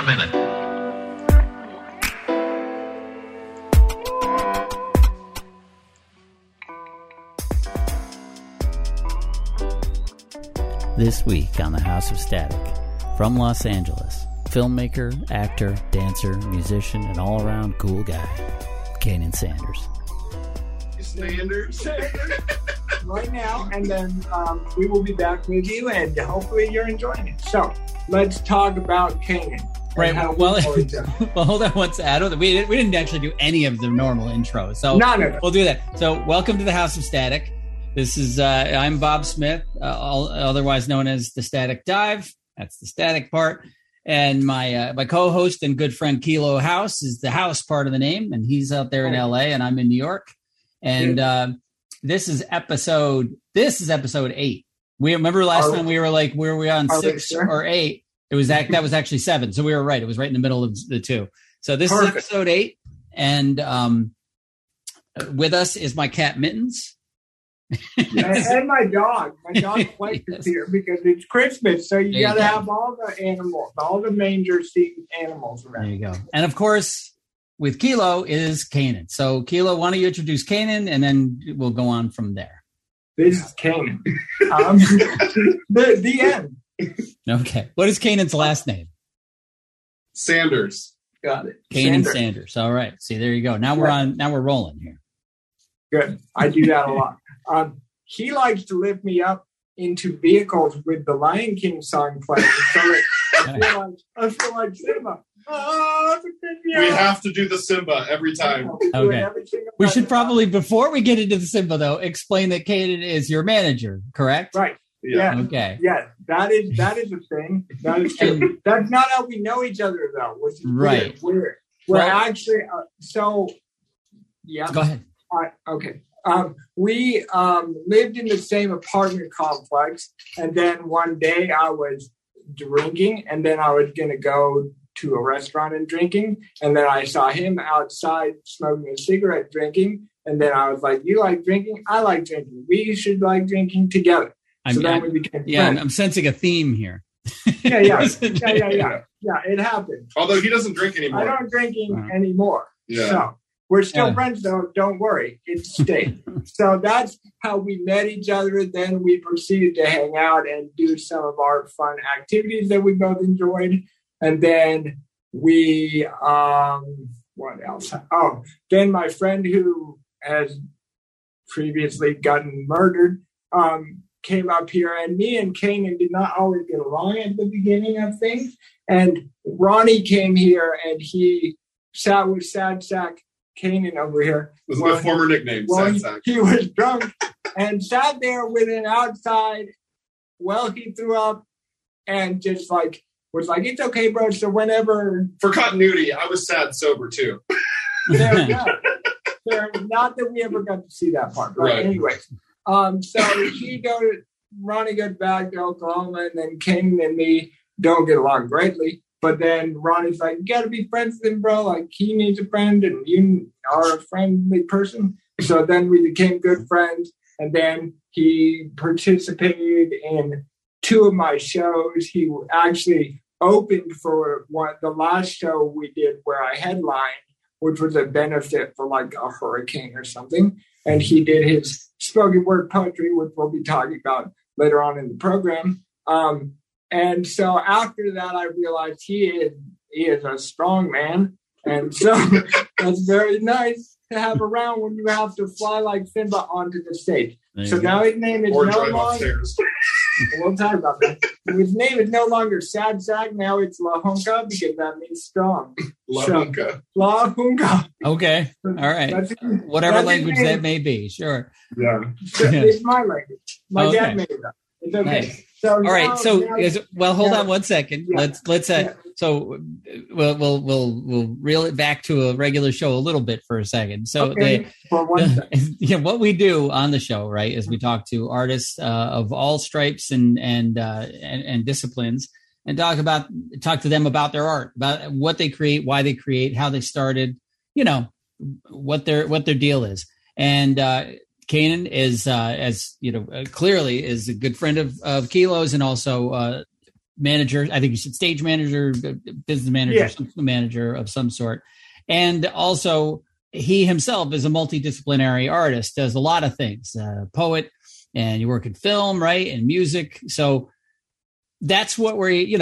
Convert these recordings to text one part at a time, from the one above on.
minute. This week on the House of Static, from Los Angeles, filmmaker, actor, dancer, musician, and all-around cool guy, Kanan Sanders. Sanders. Right now, and then we will be back with you, and hopefully you're enjoying it. So, let's talk about Kanan. Right. Well, hold on one second. We didn't actually do any of the normal intros, so no. We'll do that. So, welcome to the House of Static. This is I'm Bob Smith, otherwise known as the Static Dive. That's the static part. And my co-host and good friend Kilo House is the House part of the name, and he's out there in LA, and I'm in New York. And this is episode 8. We remember last time we were like, were we on 6 or 8? It was that was actually 7. So we were right. It was right in the middle of the 2. So this is episode 8, and with us is my cat Mittens. And my dog. My dog Blake is here because it's Christmas, so you got to have all the animals, all the manger-seeing animals around. There you go. And of course, with Kilo is Kanan. So Kilo, why don't you introduce Kanan, and then we'll go on from there. This is Kanan. The end. Okay. What is Kanan's last name? Sanders. Got it. Kanan Sanders. All right. See, there you go. Now we're rolling here. Good. I do that a lot. He likes to lift me up into vehicles with the Lion King song playing. So I feel like Simba. Oh, we have to do the Simba every time. Okay. We should probably, before we get into the Simba, though, explain that Kanan is your manager, correct? Right. Yeah. Okay. Yeah, that is a thing. That is true. That's not how we know each other, though, which is right. Weird. We're actually yeah. Go ahead. Okay. We lived in the same apartment complex, and then one day I was drinking, and then I was going to go to a restaurant and drinking, and then I saw him outside smoking a cigarette drinking, and then I was like, you like drinking? I like drinking. We should like drinking together. So then we became friends. I'm sensing a theme here. Yeah, it happened. Although he doesn't drink anymore. I don't drink anymore. Yeah. So we're still friends, though. Don't worry. It's stayed. So that's how we met each other. Then we proceeded to hang out and do some of our fun activities that we both enjoyed. And then we, what else? Oh, then my friend who has previously gotten murdered came up here. And me and Kanan did not always get along at the beginning of things. And Ronnie came here and he sat with Sad Sack Kanan over here. This is my former nickname, Sad Sack. He was drunk and sat there with an outside. Well, he threw up and just was like, it's okay, bro. So whenever. For continuity, I was sad sober too. There we go. Not that we ever got to see that part. Right. Anyways. So Ronnie goes back to Oklahoma, and then Kanan and me don't get along greatly. But then Ronnie's like, you got to be friends with him, bro. Like, he needs a friend, and you are a friendly person. So then we became good friends. And then he participated in 2 of my shows. He actually opened for the last show we did where I headlined, which was a benefit for like a hurricane or something. And he did his spoken word poetry, which we'll be talking about later on in the program. And so after that, I realized he is a strong man. And so that's very nice to have around when you have to fly like Simba onto the stage. So now his name is no longer... We'll talk about that. His name is no longer Sad Sack. Now it's La Hunka because that means strong. La Hunka. La Hunka. Okay. All right. Whatever language that may be. Sure. Yeah. It's my language. My dad made it up. It's okay. Nice. So all right. So hold on one second. Yeah. Let's so we'll reel it back to a regular show a little bit for a second. So what we do on the show, right, is we talk to artists of all stripes and disciplines, and talk to them about their art, about what they create, why they create, how they started, what their deal is. And Kanan is, as you know, clearly is a good friend of Kilo's, and also manager. I think you said stage manager, business manager, manager of some sort. And also he himself is a multidisciplinary artist, does a lot of things, poet, and you work in film, right? And music. So that's what we're here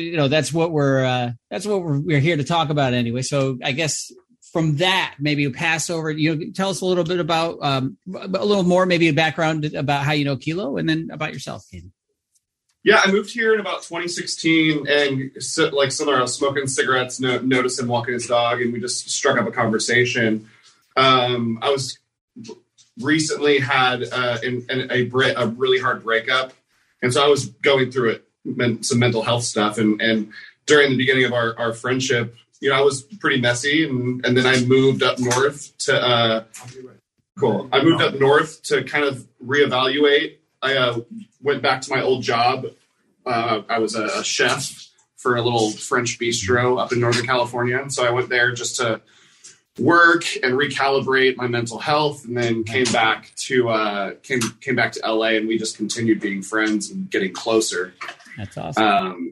to talk about anyway. So I guess from that, maybe you pass over, tell us a little bit about, a little more, maybe a background about how you know Kilo, and then about yourself, Kanan. Yeah, I moved here in about 2016, and similar, I was smoking cigarettes, noticed him walking his dog, and we just struck up a conversation. I was recently had a really hard breakup, and so I was going through it, some mental health stuff, and during the beginning of our friendship, I was pretty messy, and then I moved up north to I moved up north to kind of reevaluate. I went back to my old job. I was a chef for a little French bistro up in Northern California. And so I went there just to work and recalibrate my mental health, and then came back to LA, and we just continued being friends and getting closer. That's awesome.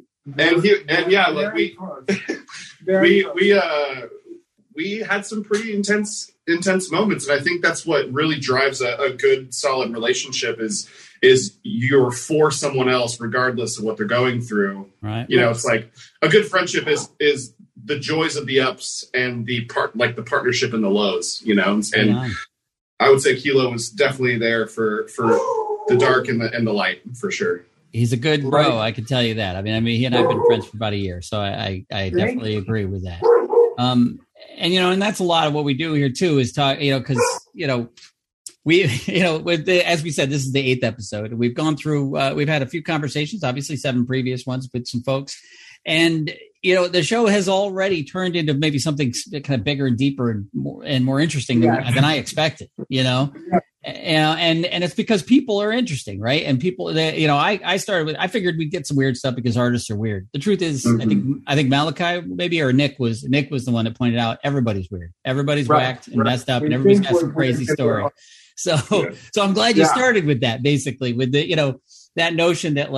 We had some pretty intense moments, and I think that's what really drives a good, solid relationship is you're for someone else regardless of what they're going through. Right. It's like a good friendship is the joys of the ups and the partnership in the lows. And I would say Kilo was definitely there for the dark and the light, for sure. He's a good bro. I can tell you that. I mean, he and I have been friends for about a year, so I definitely agree with that. And that's a lot of what we do here too, is talk, because we, as we said, this is the 8th episode. We've gone through, we've had a few conversations, obviously 7 previous ones with some folks. And, the show has already turned into maybe something kind of bigger and deeper and more interesting than I expected, And it's because people are interesting, right? And people, I figured we'd get some weird stuff because artists are weird. The truth is, I think Malachi maybe, or Nick was the one that pointed out everybody's weird, every's whacked and messed up, and everybody's got some crazy story. So I'm glad you started with that, basically, with the that notion that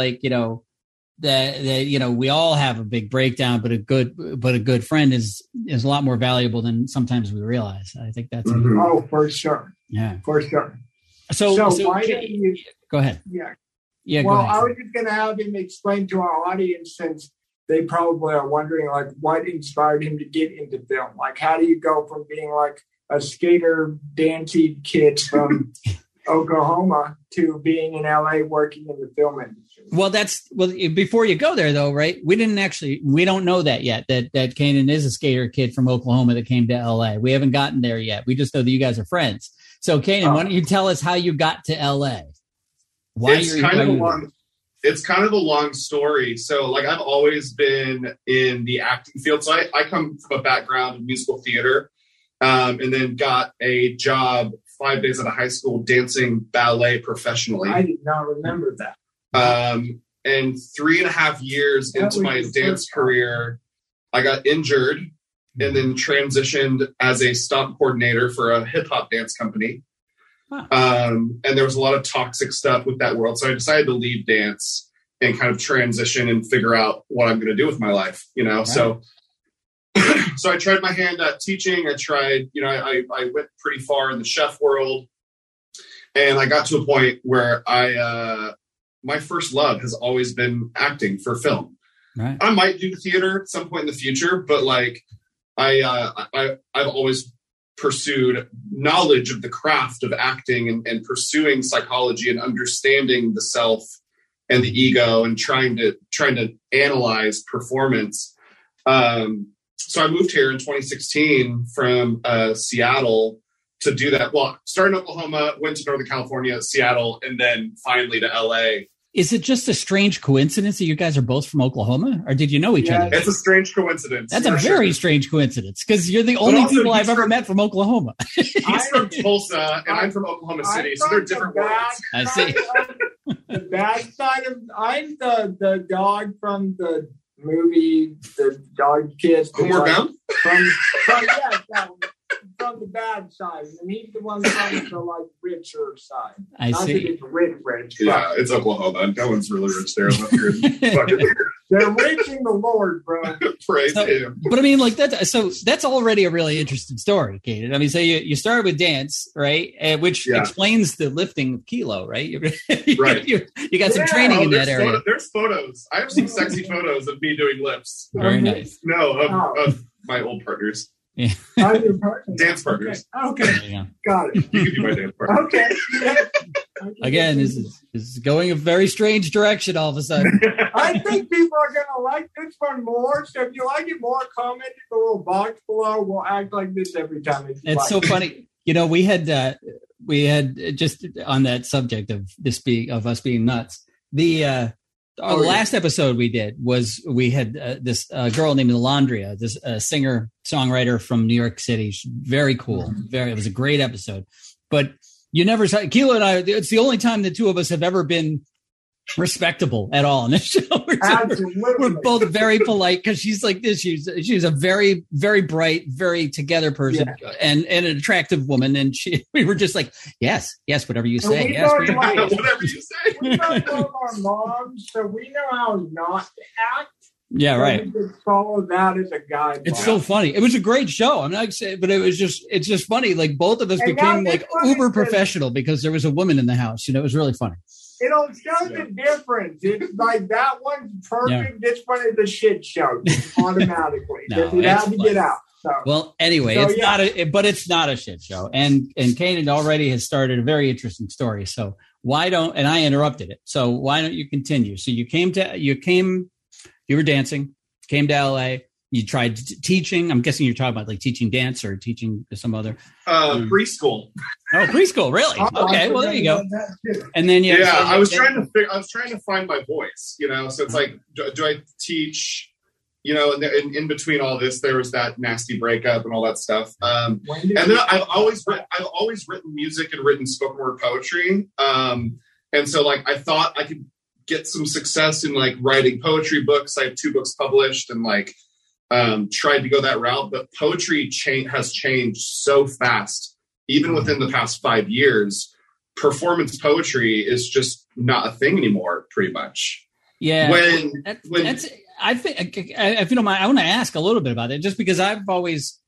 that we all have a big breakdown, but a good friend is a lot more valuable than sometimes we realize. I think that's for sure. Yeah, for sure. So why don't you go ahead? Yeah. Well, I was just going to have him explain to our audience, since they probably are wondering, what inspired him to get into film. How do you go from being a skater, dancing kid from Oklahoma to being in LA working in the film industry? Well, before you go there though, right? We don't know that yet, that Kanan is a skater kid from Oklahoma that came to LA. We haven't gotten there yet. We just know that you guys are friends. So Kanan, why don't you tell us how you got to LA? It's kind of a long story. So I've always been in the acting field. So I come from a background in musical theater, and then got a job 5 days out of high school dancing ballet professionally. I did not remember that. And 3.5 years into my dance career, I got injured and then transitioned as a stunt coordinator for a hip hop dance company. Wow. And there was a lot of toxic stuff with that world. So I decided to leave dance and kind of transition and figure out what I'm going to do with my life, Wow. So I tried my hand at teaching. I tried, I went pretty far in the chef world, and I got to a point where my first love has always been acting for film. Right. I might do theater at some point in the future, but I've always pursued knowledge of the craft of acting and pursuing psychology and understanding the self and the ego and trying to analyze performance. So I moved here in 2016 from Seattle to do that. Well, started in Oklahoma, went to Northern California, Seattle, and then finally to LA. Is it just a strange coincidence that you guys are both from Oklahoma, or did you know each other? It's a strange coincidence. That's a very strange coincidence, because you're the only people I've ever met from Oklahoma. He's from Tulsa, and I'm from Oklahoma City, so they're different worlds. I see. The bad side of I'm the dog from the movie, the dog kids. Homeward Bound? from the bad side, and he's the one from the like richer side. I Not see. that it's rich. Yeah, it's Oklahoma. No one's really rich there. They're reaching the Lord, bro. Praise him. But I mean, like that's already a really interesting story, Kaden. I mean, so you started with dance, right? Which explains the lifting of Kilo, right? Right. You got some training in that area. There's photos. I have seen sexy photos of me doing lifts. Very nice. No, of my old partners. Yeah. Your partner? Dance partners. Okay. Got it. You could be my dance partner. Okay. Again, this is going a very strange direction all of a sudden. I think people are going to like this one more. So if you like it more, comment in the little box below. We'll act like this every time. It's so funny. You know, we had just on that subject of us being nuts. The last episode we did was we had this girl named Laundria, this singer songwriter from New York City. She's very cool. It was a great episode. But you never saw Kilo and I. It's the only time the two of us have ever been respectable at all in this show. We're both very polite because she's like this. She's a very, very bright, very together person and an attractive woman. And we were just like, yes, whatever you say. Yes, whatever you say. We both know our moms, so we know how not to act. Yeah, right. We could follow that as a guide. It's so funny. It was a great show. I'm not saying, but it's just funny. Like both of us became like uber professional because there was a woman in the house. You know, it was really funny. It'll show the difference. It's like that one's perfect. This one is a shit show automatically. It had to get out. So. Well, anyway, it's not a shit show. And Kaden already has started a very interesting story. So and I interrupted it. So why don't you continue? So you were dancing, came to LA. You tried teaching. I'm guessing you're talking about like teaching dance or teaching some other preschool. Oh, preschool, really? Okay, well there you go. And then I was trying to find my voice. You know, so it's like, do I teach? You know, and in between all this, there was that nasty breakup and all that stuff. And then I've always written music and written spoken word poetry. And so like I thought I could get some success in like writing poetry books. I have 2 books published and like tried to go that route, but poetry has changed so fast. Even within the past 5 years, performance poetry is just not a thing anymore, pretty much. Yeah. I think, if you don't mind, I want to ask a little bit about it, just because I've always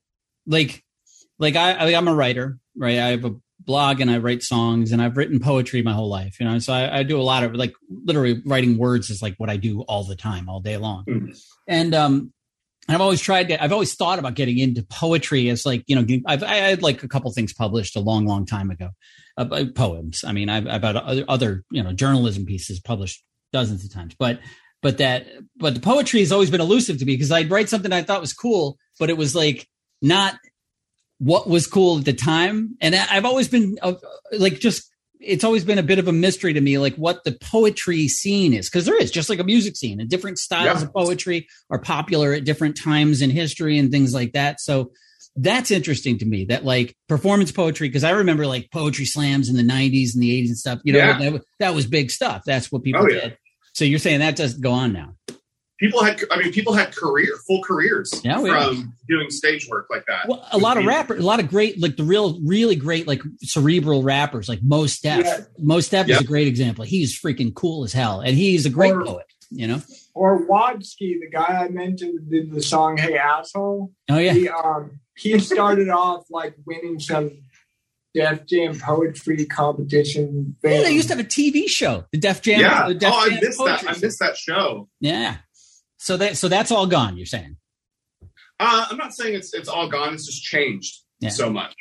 I'm a writer, right? I have a blog and I write songs and I've written poetry my whole life, you know? So I do a lot of like literally writing words is like what I do all the time, all day long. Mm-hmm. And I've always thought about getting into poetry as like, you know, I had like a couple things published a long, long time ago, poems. I mean, I've had other, you know, journalism pieces published dozens of times, but the poetry has always been elusive to me because I'd write something I thought was cool, but it was like not what was cool at the time. And I've always been it's always been a bit of a mystery to me, like what the poetry scene is. Cause there is just like a music scene and different styles of poetry are popular at different times in history and things like that. So that's interesting to me, that like performance poetry. Cause I remember like poetry slams in the 90s and the 80s and stuff, you know, that was big stuff. That's what people did. So you're saying that doesn't go on now? People had full careers from doing stage work like that. Well, a lot of great, like the really great, like cerebral rappers, like Mos Def. Yeah. Mos Def is a great example. He's freaking cool as hell. And he's a great poet, you know? Or Wadsky, the guy I mentioned that did the song, Hey Asshole. Oh, yeah. He started off like winning some Def Jam poetry competition thing. Yeah, they used to have a TV show, the Def Jam. Yeah. The Def Jam I missed that show. Yeah. So that's all gone, you're saying? I'm not saying it's all gone. It's just changed so much.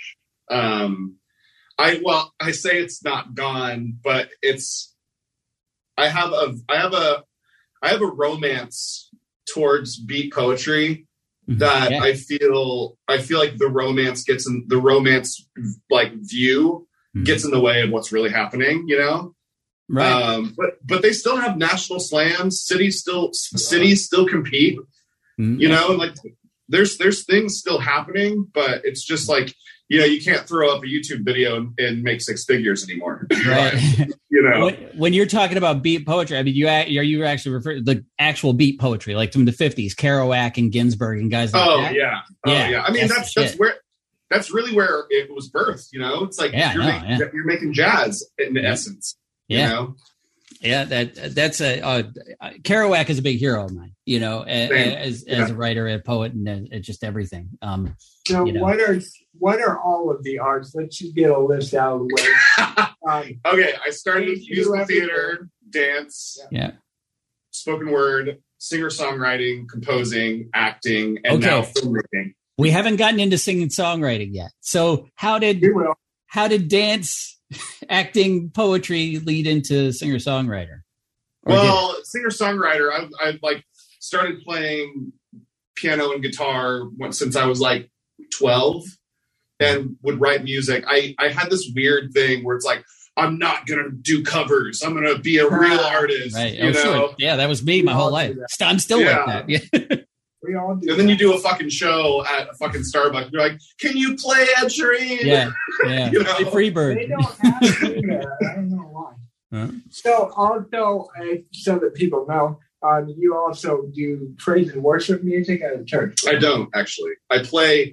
I say it's not gone, but I have a romance towards beat poetry that I feel like the romance like view gets in the way of what's really happening, you know? Right. But they still have national slams. Cities still compete, you know, and like there's things still happening, but it's just like, you know, you can't throw up a YouTube video and make 6 figures anymore. Right. You know, when you're talking about beat poetry, I mean, you actually refer to the actual beat poetry, like from the 50s, Kerouac and Ginsberg and guys like that. Yeah. I mean, that's that's really where it was birthed. You know, it's like you're making jazz in essence. Yeah. You know? Yeah, that's Kerouac is a big hero of mine, you know, as a writer, a poet, and just everything. So what are all of the arts? Let's just get a list out of the way. Okay, I started with musical theater, dance, spoken word, singer-songwriting, composing, acting, and now filmmaking. We haven't gotten into singing songwriting yet. So how did dance, acting, poetry lead into singer-songwriter? Well, singer-songwriter, I like started playing piano and guitar since I was like 12 and would write music. I had this weird thing where it's like, I'm not going to do covers. I'm going to be a real artist. Right. You know? Sure. Yeah, that was me my whole life. I'm still like that. Yeah. We all do. And then you do a fucking show at a fucking Starbucks. You're like, can you play Ed Sheeran? Yeah. You know? Freebird. They don't have to do that. I don't know why. Huh? So also, so that people know, you also do praise and worship music at a church. I don't actually. I play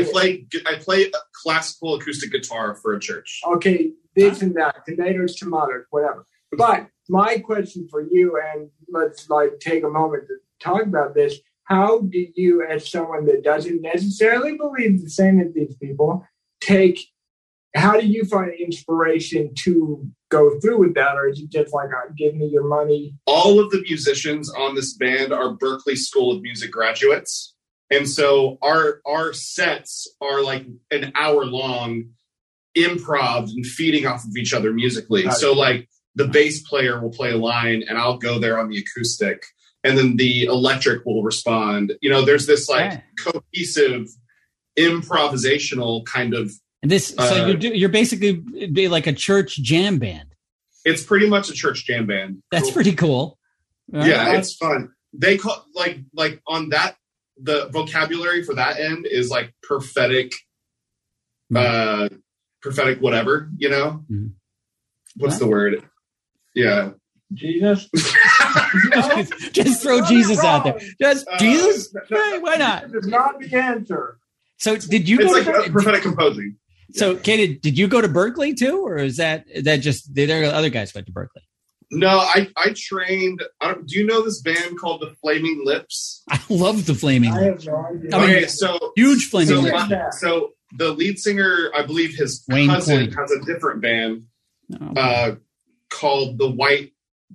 classical acoustic guitar for a church. Okay, this and that, tomatoes, whatever. But my question for you, and let's take a moment to talk about this. How do you, as someone that doesn't necessarily believe the same as these people, how do you find inspiration to go through with that? Or is it just like, give me your money? All of the musicians on this band are Berklee School of Music graduates. And so our sets are like an hour long, improv and feeding off of each other musically. So like the bass player will play a line and I'll go there on the acoustic. And then the electric will respond. You know, there's this like cohesive, improvisational kind of. And this, so you're basically be like a church jam band. It's pretty much a church jam band. That's pretty cool. Yeah, it's fun. They call like on that, the vocabulary for that end is like prophetic, prophetic whatever. You know, what's the word? Yeah. Jesus. Just throw Jesus out there. Just Jesus. Hey, why not? It's not the answer. So did you? It's go like to prophetic composing. So, Katie, did you go to Berklee too, or is that just there are other guys went to Berklee? No, I trained. Do you know this band called the Flaming Lips? I love the Flaming Lips. Okay, so huge Flaming Lips. So the lead singer, I believe his Wayne cousin Coyne has a different band called the White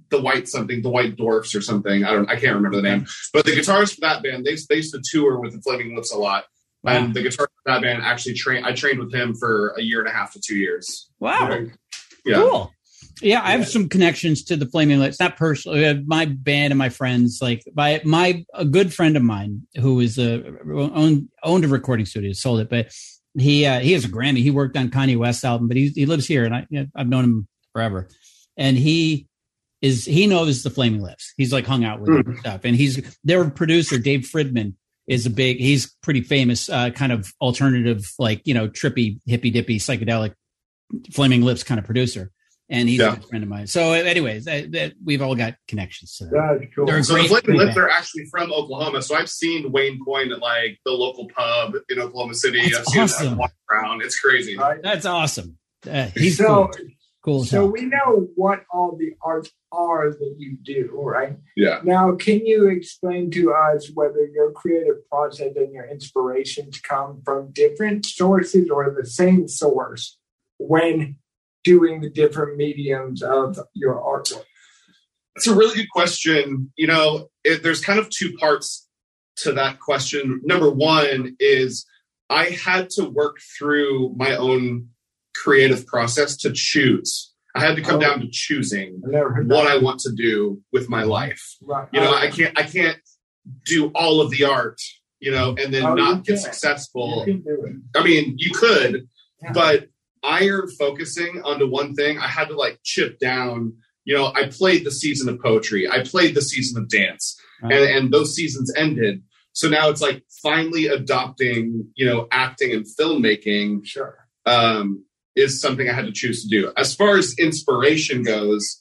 Dwarfs or something. I can't remember the name. But the guitarist for that band, they used to tour with the Flaming Lips a lot. Wow. And the guitarist for that band actually I trained with him for 1.5 to 2 years. Wow. Yeah. Cool. Yeah, I have some connections to the Flaming Lips. Not personally, my band and my friends. Like a good friend of mine who is owned a recording studio, sold it, but he has a Grammy. He worked on Kanye West's album, but he lives here, and I've known him forever. And he knows the Flaming Lips. He's like hung out with them and stuff. And their producer, Dave Fridman, he's pretty famous, kind of alternative, like, trippy, hippy dippy, psychedelic Flaming Lips kind of producer. And he's a good friend of mine. So anyways, we've all got connections to them. That's cool. So the Flaming Lips are actually from Oklahoma. So I've seen Wayne Coyne at like the local pub in Oklahoma City. That's I've awesome. seen him walk around. It's crazy. Right? That's awesome. He's cool. So we know what all the arts are that you do, right? Yeah. Now, can you explain to us whether your creative process and your inspirations come from different sources or the same source when doing the different mediums of your artwork? That's a really good question. There's kind of two parts to that question. Number one is I had to work through my own creative process to choose. I had to come down to choosing what I want to do with my life. Right. I can't do all of the art, and then not get successful. You can do it. I mean, you could, but iron focusing onto one thing, I had to like chip down. I played the season of poetry. I played the season of dance, and those seasons ended. So now it's like finally adopting, acting and filmmaking. Sure. Is something I had to choose to do. As far as inspiration goes,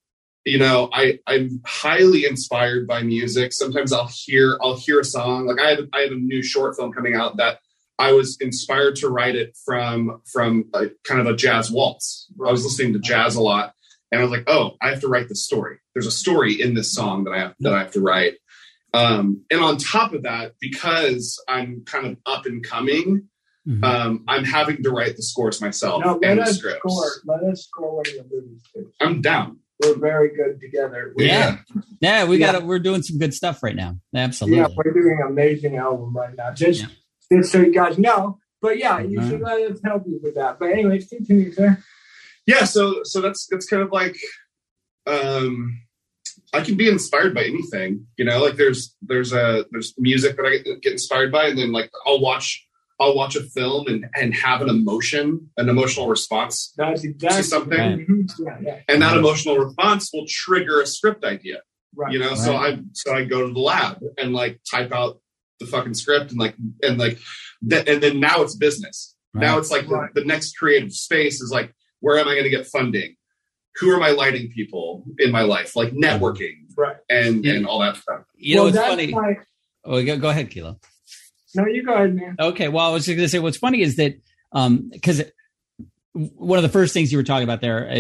I'm highly inspired by music. Sometimes I'll hear a song. Like I have a new short film coming out that I was inspired to write it from a kind of a jazz waltz. I was listening to jazz a lot, and I was like, oh, I have to write this story. There's a story in this song that I have to write. And on top of that, because I'm kind of up and coming, I'm having to write the scores myself and the scripts. Let us score one of your movies too. I'm down. We're very good together. We're doing some good stuff right now. Absolutely. Yeah, we're doing an amazing album right now. Just so you guys know. But you should let us help you with that. But anyways, continue, sir. Yeah, so that's kind of like I can be inspired by anything, like there's music that I get inspired by, and then like I'll watch a film and have an emotional response to something. Right. And that emotional response will trigger a script idea. Right. So I go to the lab and like type out the fucking script and then now it's business. Right. Now it's like the next creative space is like, where am I going to get funding? Who are my lighting people in my life? Like networking, and all that stuff. It's funny. Go ahead, Kilo. No, you go ahead, man. Okay. Well, I was just going to say, what's funny is that because one of the first things you were talking about there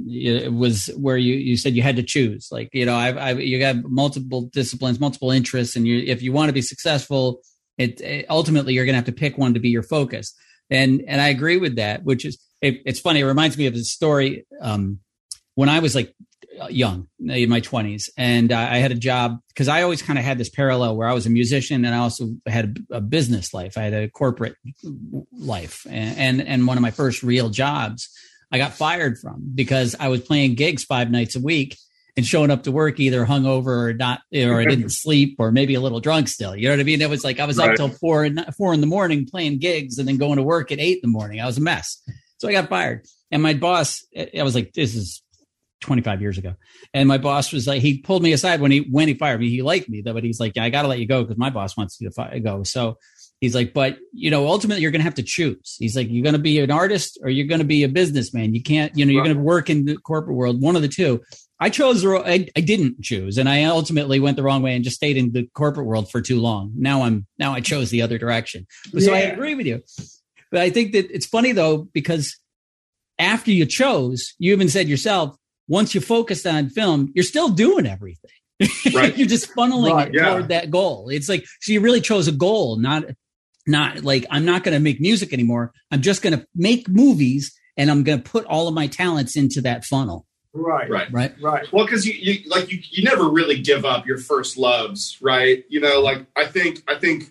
was where you said you had to choose. Like, you got multiple disciplines, multiple interests, and if you want to be successful, ultimately you're going to have to pick one to be your focus. And I agree with that, which is it's funny. It reminds me of a story when I was like young, in my 20s, and I had a job because I always kind of had this parallel where I was a musician and I also had a business life. I had a corporate life, and one of my first real jobs I got fired from because I was playing gigs 5 nights a week and showing up to work either hungover or not, or I didn't sleep, or maybe a little drunk still. You know what I mean? It was like I was up till 4 in the morning playing gigs and then going to work at 8 in the morning. I was a mess. So I got fired. And my boss, I was like, this is 25 years ago. And my boss was like, he pulled me aside when he fired me. He liked me, but he's like, I got to let you go because my boss wants you to go. So he's like, but ultimately you're going to have to choose. He's like, you're going to be an artist or you're going to be a businessman. You can't, you're going to work in the corporate world, one of the two. I chose, I didn't choose. And I ultimately went the wrong way and just stayed in the corporate world for too long. Now I chose the other direction. So I agree with you. But I think that it's funny though, because after you chose, you even said yourself, once you focused on film, you're still doing everything. Right. You're just funneling it toward that goal. It's like, so you really chose a goal, not like, I'm not going to make music anymore. I'm just going to make movies and I'm going to put all of my talents into that funnel. Right. Well, because you never really give up your first loves, right? Like I think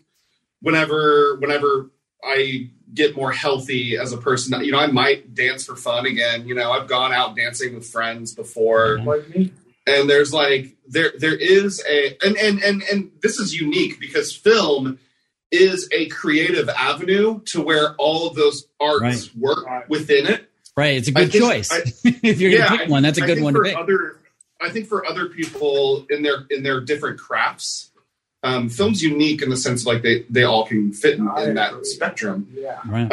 whenever I get more healthy as a person, I might dance for fun again. I've gone out dancing with friends before, and there's like there is and this is unique because film is a creative avenue to where all of those arts work within it. Right. It's a good choice. If you're going to pick one, that's a good one to pick. I think for other people in their different crafts, film's unique in the sense of like they all can fit in that spectrum. Yeah. Right.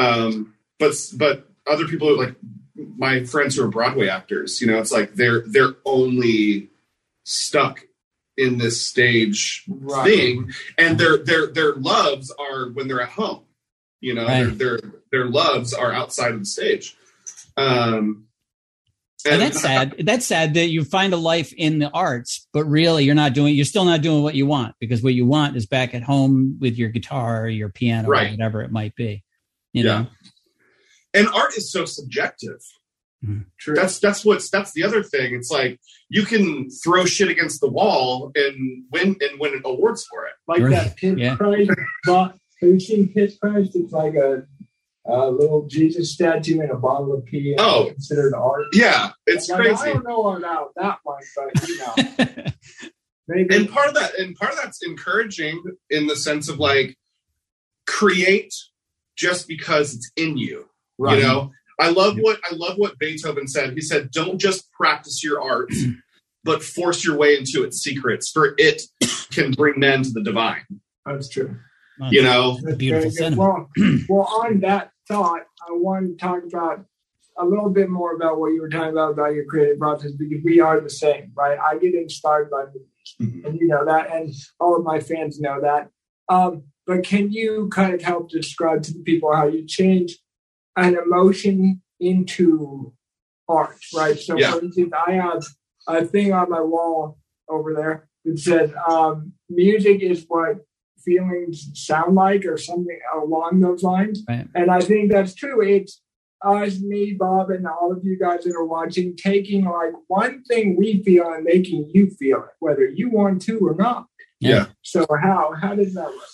But other people, like my friends who are Broadway actors, it's like they're only stuck in this stage thing, and their loves are when they're at home. Their loves are outside of the stage. And that's sad. That's sad that you find a life in the arts, but really you're still not doing what you want, because what you want is back at home with your guitar or your piano or whatever it might be. You know? And art is so subjective. True. That's the other thing. It's like you can throw shit against the wall and win awards for it. Like that Pitts Christ. Have you seen Pitts Christ? It's like a little Jesus statue and a bottle of pee. Considered art. Yeah, it's crazy. I don't know about that one, but maybe. And part of that's encouraging in the sense of like create just because it's in you. Right. I love what Beethoven said. He said, "Don't just practice your art, but force your way into its secrets, for it can bring men to the divine." That's true. That's beautiful sentiment. Well, on that thought, I want to talk about a little bit more about what you were talking about your creative process, because we are the same, right? I get inspired by movies, and you know that, and all of my fans know that. But can you kind of help describe to the people how you change an emotion into art, right? So, for instance, I have a thing on my wall over there that said, music is what feelings sound like, or something along those lines. Right. And I think that's true. It's us, me, Bob, and all of you guys that are watching, taking like one thing we feel and making you feel it, whether you want to or not. Yeah. So how does that work?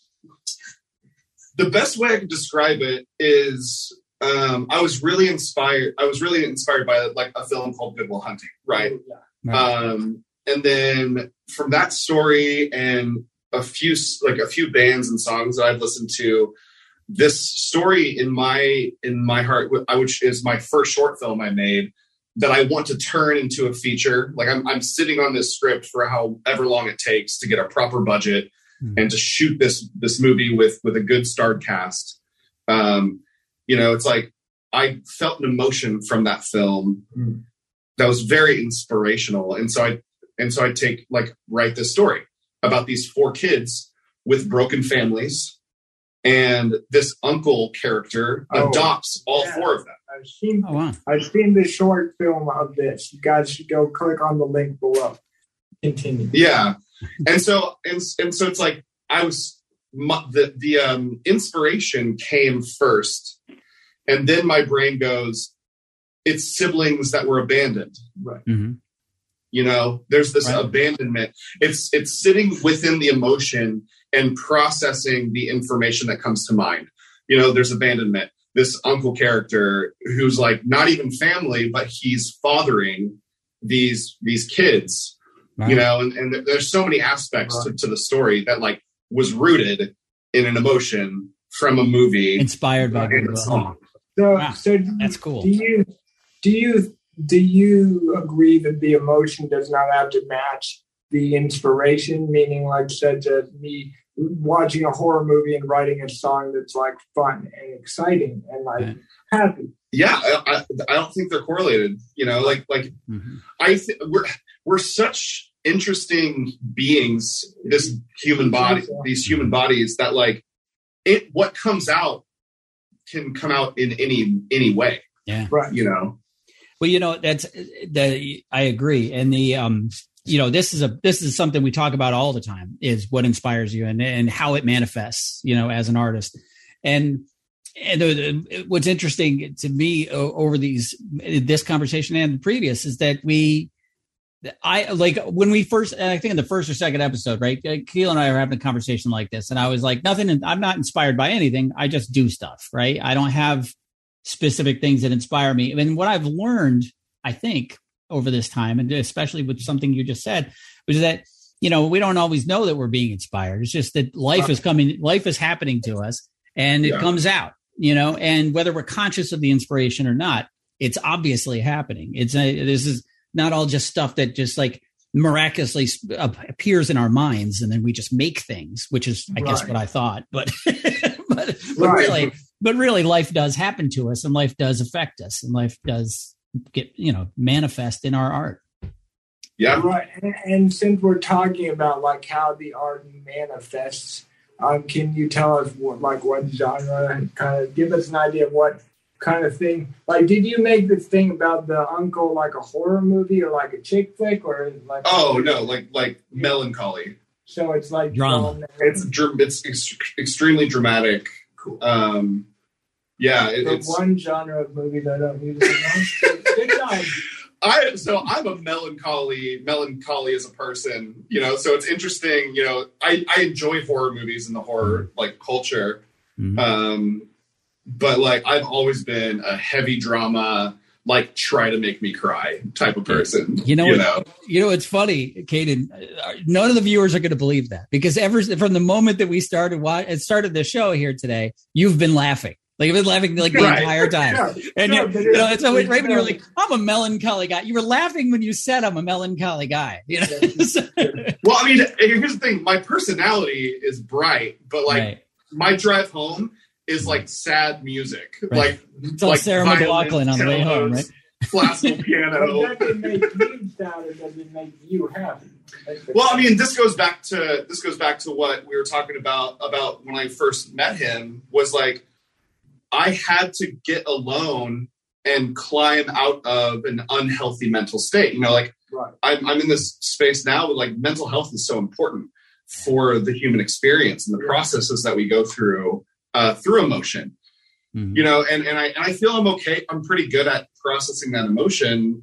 The best way I could describe it is I was really inspired by like a film called Good Will Hunting, right? Right. And then from that story and a few bands and songs that I've listened to, this story in my heart, which is my first short film I made, that I want to turn into a feature. Like I'm sitting on this script for however long it takes to get a proper budget and to shoot this movie with a good starred cast. It's like I felt an emotion from that film that was very inspirational, and so I write this story about these 4 kids with broken families, and this uncle character adopts all 4 of them. I've seen the short film of this. You guys should go click on the link below. Continue. Yeah, and so it's like the inspiration came first, and then my brain goes, it's siblings that were abandoned. Right. Mm-hmm. There's this abandonment. It's sitting within the emotion and processing the information that comes to mind. There's abandonment. This uncle character who's like not even family, but he's fathering these kids, right. And there's so many aspects to the story that like was rooted in an emotion from a movie inspired by a song. So that's cool. Do you agree that the emotion does not have to match the inspiration? Meaning, like such as me watching a horror movie and writing a song that's like fun and exciting and like happy. Yeah, I don't think they're correlated. We're such interesting beings. This human body, these human bodies, that like what comes out can come out in any way. Yeah, right. Well, I agree, and this is something we talk about all the time, is what inspires you and how it manifests, as an artist. And what's interesting to me over this conversation and the previous is that when we first, and I think in the first or second episode, right, Keel and I are having a conversation like this, and I was like, I'm not inspired by anything. I just do stuff, right? I don't have specific things that inspire me. And what I've learned, I think, over this time, and especially with something you just said, was that, we don't always know that we're being inspired. It's just that life is happening to us, and it comes out, and whether we're conscious of the inspiration or not, it's obviously happening. This is not all just stuff that just like miraculously appears in our minds, and then we just make things, which is, I guess, what I thought, but really life does happen to us, and life does affect us, and life does get, manifest in our art. Yeah. Right. And since we're talking about like how the art manifests, can you tell us what genre, kind of give us an idea of what kind of thing, like, did you make this thing about the uncle like a horror movie or like a chick flick or like? Oh no, like melancholy. So it's like drama. It's extremely dramatic. Cool. It's one genre of movie that I don't usually know. Good time. I'm a melancholy as a person, so it's interesting, I enjoy horror movies and the horror like culture. Mm-hmm. But like I've always been a heavy drama, like try to make me cry type of person. It's funny, Caden. None of the viewers are going to believe that, because from the moment that we started the show here today, you've been laughing. Like, you've been laughing like the entire time. It's always right when you were like, I'm a melancholy guy. You were laughing when you said I'm a melancholy guy. Well, I mean, here's the thing. My personality is bright, but like my drive home is like sad music. Right. It's like Sarah McLachlan on the way home, right? classical piano. But does it make you sad or does it make you happy? Well, I mean, this goes back to what we were talking about when I first met him. Was like I had to get alone and climb out of an unhealthy mental state. You know, like right. I'm in this space now with like mental health is so important for the human experience and the processes that we go through emotion. Mm-hmm. You know, and I feel I'm okay. I'm pretty good at processing that emotion.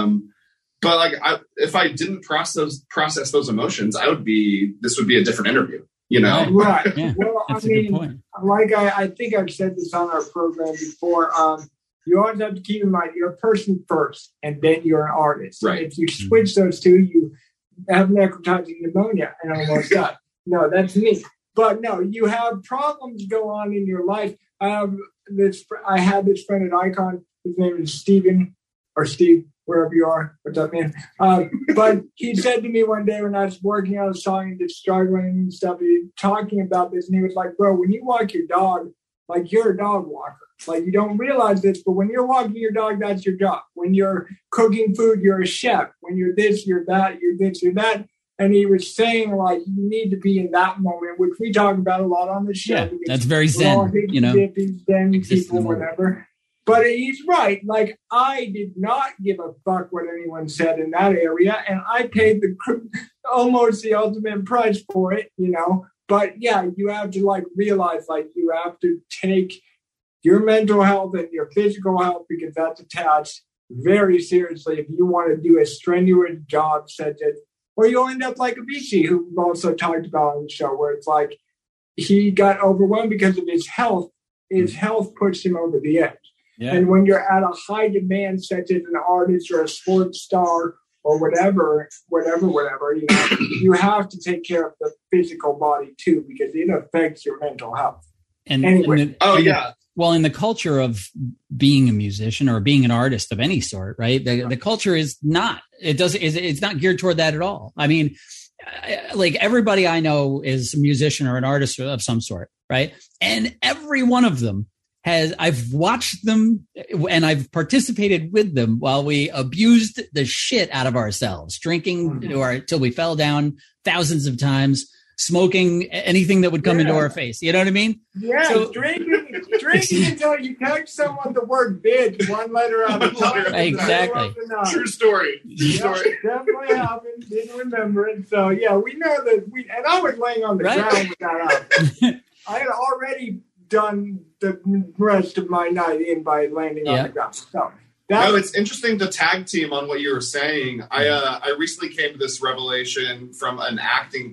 But like, if I didn't process those emotions, this would be a different interview, you know? Right. Yeah, well, that's I a good mean, point. like I think I've said this on our program before. You always have to keep in mind you're a person first, and then you're an artist. Right. If you switch those two, you have necrotizing pneumonia and almost died. No, that's me. But no, you have problems go on in your life. I had this friend at Icon. His name is Steven, or Steve, wherever you are. What's up, man? But he said to me one day when I was working on a song and just struggling and stuff, he was talking about this, and he was like, bro, when you walk your dog, like you're a dog walker. Like you don't realize this, but when you're walking your dog, that's your job. When you're cooking food, you're a chef. When you're this, you're that, you're this, you're that. And he was saying, like, you need to be in that moment, which we talk about a lot on the show. Yeah, that's very zen, you know. Zen people, whatever. But he's right. Like, I did not give a fuck what anyone said in that area, and I paid almost the ultimate price for it, you know. But yeah, you have to like realize, like, you have to take your mental health and your physical health, because that's attached, very seriously if you want to do a strenuous job such as, or you'll end up like Avicii, who we've also talked about on the show, where it's like he got overwhelmed because of his health. His health pushed him over the edge. Yeah. And when you're at a high demand, such as an artist or a sports star or whatever, you know, you have to take care of the physical body too, because it affects your mental health. And anyway, well, in the culture of being a musician or being an artist of any sort, right? The culture is not. It's not geared toward that at all. I mean, like everybody I know is a musician or an artist of some sort, right? And every one of them I've watched them and I've participated with them while we abused the shit out of ourselves, drinking till we fell down thousands of times, smoking anything that would come into our face. You know what I mean? Yeah, so, drinking until you catch someone the word bitch, one letter out of the Exactly. True story. Definitely happened. Didn't remember it. So yeah, we know that and I was laying on the ground with that out. I had already done the rest of my night in by landing on the ground. So no, it's interesting to tag team on what you were saying. I recently came to this revelation from an acting.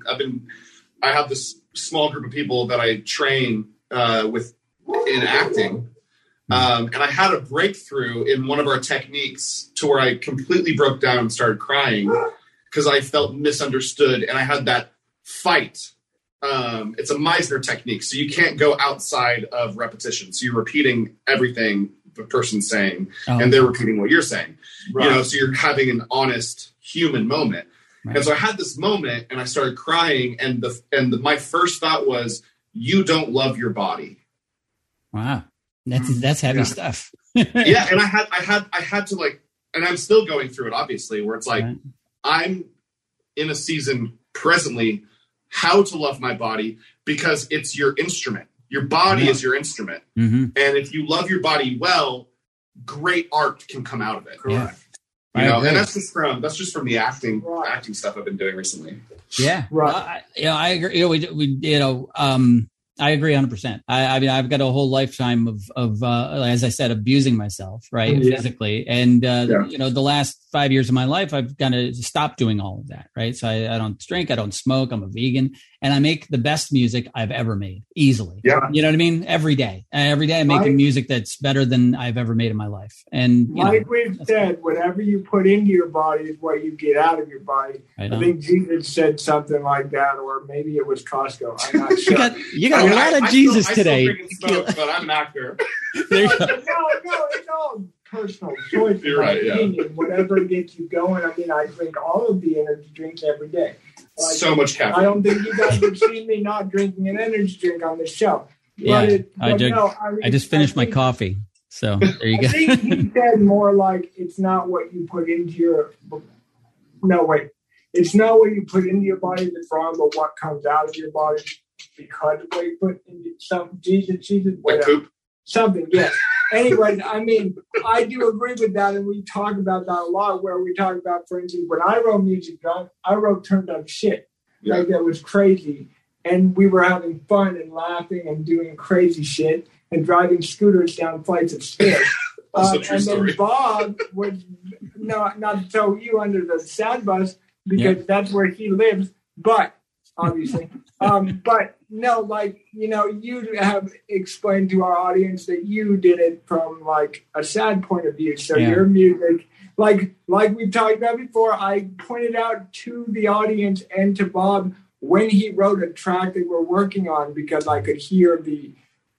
I have this small group of people that I train with in acting. And I had a breakthrough in one of our techniques to where I completely broke down and started crying because I felt misunderstood. And I had that fight. It's a Meisner technique. So you can't go outside of repetition. So you're repeating everything the person's saying and they're repeating what you're saying. Right. You know, so you're having an honest human moment. Right. And so I had this moment and I started crying and my first thought was, you don't love your body. Wow. That's heavy stuff. Yeah. And I had to like, and I'm still going through it obviously, where it's like, I'm in a season presently how to love my body because it's your instrument. Your body is your instrument. Mm-hmm. And if you love your body well, great art can come out of it. Correct. You know, and that's just from the acting stuff I've been doing recently. Yeah. Right. I agree. I agree 100%. I mean, I've got a whole lifetime of as I said, abusing myself, right, physically, and the last 5 years of my life, I've kind of stopped doing all of that, right. So I don't drink, I don't smoke, I'm a vegan, and I make the best music I've ever made, easily. Yeah, you know what I mean. Every day I'm making music that's better than I've ever made in my life. And we've said, whatever you put into your body is what you get out of your body. I think Jesus said something like that, or maybe it was Costco. I'm not sure. You got a lot of Jesus today. Smoke, but I'm an actor. No, it's all personal choice. You're right, opinion. Whatever gets you going. I mean, I drink all of the energy drinks every day. So much caffeine. I don't think you guys have seen me not drinking an energy drink on this show. Yeah, I just finished my coffee. So there you go. I think he said more like it's not what you put into your. No, wait. It's not what you put into your body that's wrong, but what comes out of your body because of what you put into something. Jesus, like poop. Something, yes. Anyways, I mean, I do agree with that, and we talk about that a lot. Where we talk about, for instance, when I wrote music, I wrote turned up shit. Yeah. Like that was crazy, and we were having fun and laughing and doing crazy shit and driving scooters down flights of stairs. And then Bob would not throw you under the sad bus because that's where he lives, but obviously. But no, like, you know, you have explained to our audience that you did it from like a sad point of view. So your music, like we've talked about before, I pointed out to the audience and to Bob when he wrote a track that we're working on because I could hear the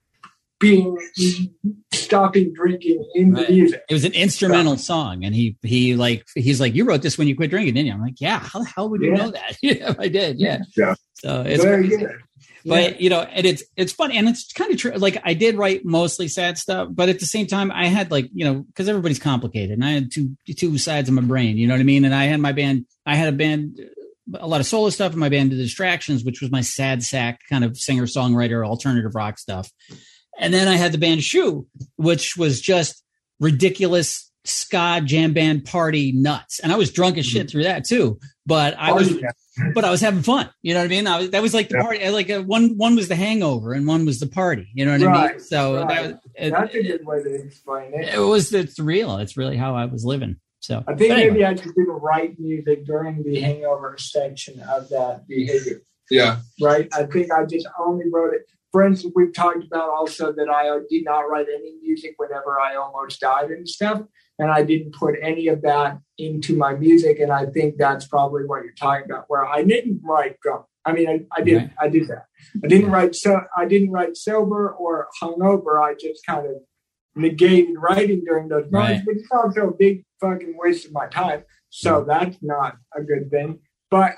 stopping drinking in the music. It was an instrumental song, and he's like, you wrote this when you quit drinking, didn't you? I'm like, yeah. How the hell would you know that? Yeah, I did. Yeah. So it's very good. But you know, and it's funny, and it's kind of true. Like I did write mostly sad stuff, but at the same time, I had like, you know, because everybody's complicated, and I had two sides of my brain. You know what I mean? And I had my band. I had a band. A lot of solo stuff in my band, The Distractions, which was my sad sack kind of singer songwriter alternative rock stuff. And then I had the band Shoe, which was just ridiculous ska jam band party nuts. And I was drunk as shit through that too. But I was having fun. You know what I mean? That was like the party. Like one was the hangover and one was the party. You know what I mean? So that's a good way to explain it. It's real. It's really how I was living. So I think maybe I just didn't write music during the hangover section of that behavior. Yeah. Right. I think I just only wrote it. For instance, we've talked about also that I did not write any music whenever I almost died and stuff. And I didn't put any of that into my music. And I think that's probably what you're talking about, where I didn't write drunk. I mean, I did that. I didn't write sober or hungover. I just kind of negated writing during those moments, but it's also a big fucking waste of my time. So that's not a good thing. But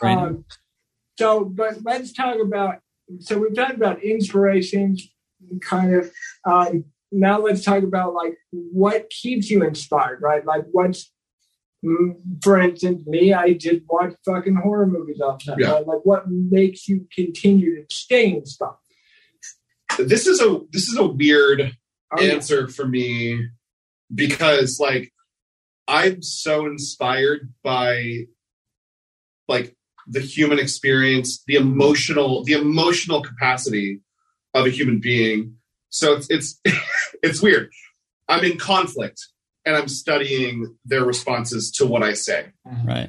but let's talk about. So we've talked about inspirations, kind of. Now let's talk about like what keeps you inspired, right? Like what's, for instance, me, I just watch fucking horror movies all the time. Yeah. Right? Like what makes you continue to stay inspired? This is a weird answer for me because like I'm so inspired by like the human experience, the emotional capacity of a human being. So it's weird. I'm in conflict and I'm studying their responses to what I say. Right.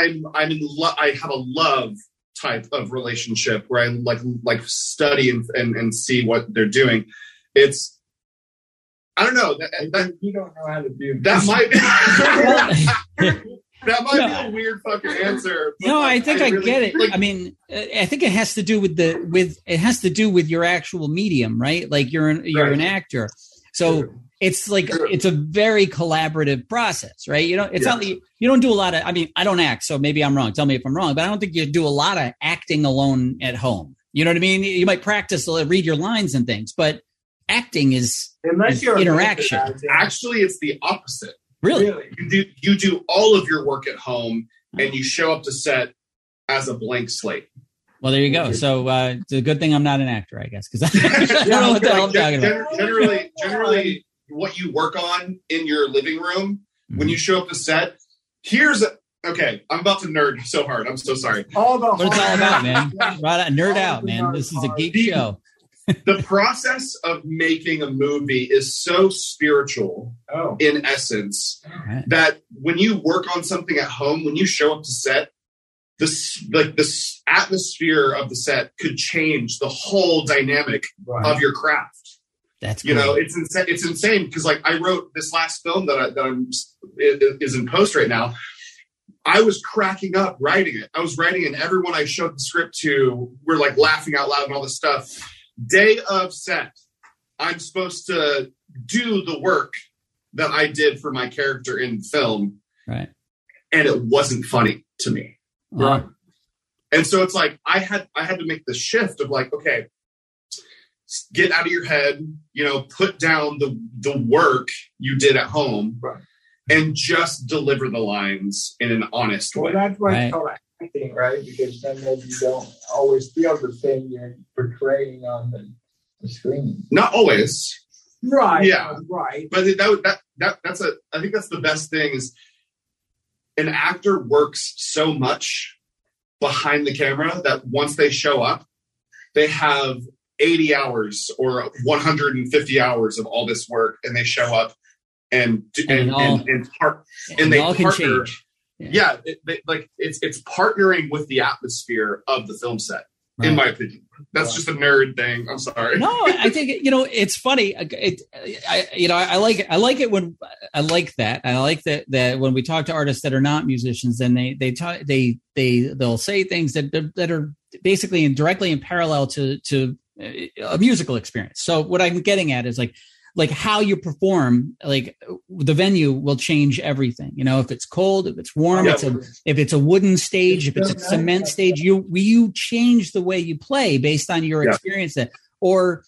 I have a love type of relationship where I like study and see what they're doing. I don't know. That you don't know how to do that. That might be a weird fucking answer. No, I think I get it. Like, I mean, I think it has to do with your actual medium, right? Like you're an actor, so it's like it's a very collaborative process, right? You know, it's not you don't do a lot of. I mean, I don't act, so maybe I'm wrong. Tell me if I'm wrong, but I don't think you do a lot of acting alone at home. You know what I mean? You might practice, read your lines and things, but acting is interaction. Actually, it's the opposite. Really? You do all of your work at home and you show up to set as a blank slate. Well, there you go. So it's a good thing I'm not an actor, I guess, because I don't know what the hell I'm talking about. Generally, what you work on in your living room when you show up to set, okay, I'm about to nerd so hard. I'm so sorry. What it's all about, man. Nerd out, man. This is a geek show. The process of making a movie is so spiritual in essence that when you work on something at home, when you show up to set, this atmosphere of the set could change the whole dynamic of your craft. That's great. You know, it's insane because like I wrote this last film that is in post right now. I was cracking up writing it. I was writing it, and everyone I showed the script to were like laughing out loud and all this stuff. Day of set, I'm supposed to do the work that I did for my character in film. Right. And it wasn't funny to me. Right. And so it's like I had to make the shift of like, okay, get out of your head, put down the work you did at home, right, and just deliver the lines in an honest way. Well, that's why it's called acting, right? Because then maybe you don't always feel the thing you're portraying on the screen. Not always. Right. Yeah. Right. But I think that's the best thing is an actor works so much behind the camera that once they show up, they have 80 hours or 150 hours of all this work, and they show up and they all can change. Yeah, it's partnering with the atmosphere of the film set. Right. In my opinion, that's just a nerd thing. I'm sorry. No, I think it's funny. I like it when I like that, and I like that when we talk to artists that are not musicians, then they'll say things that are basically and directly in parallel to a musical experience. So what I'm getting at is like how you perform, like the venue will change everything. If it's cold, if it's warm, if it's a wooden stage, if it's a cement stage, you change the way you play based on your experience. Or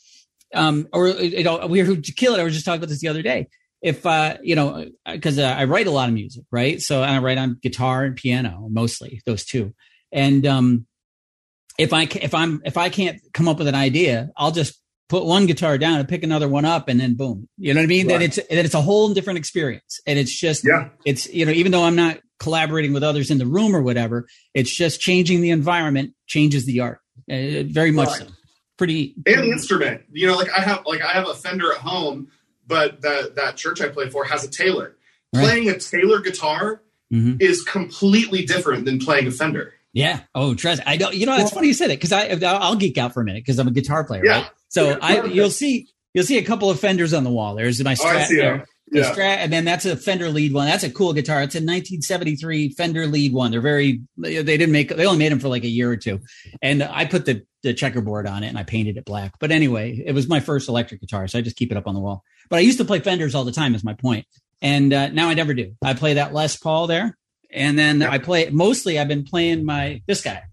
we were killing. I was just talking about this the other day. If because I write a lot of music, right? So I write on guitar and piano, mostly those two. And if I can't come up with an idea, I'll just put one guitar down and pick another one up, and then boom, you know what I mean? Right. That it's a whole different experience. And it's just, it's, even though I'm not collaborating with others in the room or whatever, it's just changing the environment, changes the art. Very much so. Pretty. And the instrument, I have a Fender at home, but that church I play for has a Taylor. Right. Playing a Taylor guitar is completely different than playing a Fender. Yeah. Oh, trust. I don't. It's funny you said it because I'll geek out for a minute because I'm a guitar player, right? So you'll see a couple of Fenders on the wall. There's my Strat there. The Strat, and then that's a Fender lead one. That's a cool guitar. It's a 1973 Fender lead one. They only made them for like a year or two. And I put the checkerboard on it and I painted it black. But anyway, it was my first electric guitar, so I just keep it up on the wall. But I used to play Fenders all the time is my point. And now I never do. I play that Les Paul there. And then I play mostly. I've been playing this guy,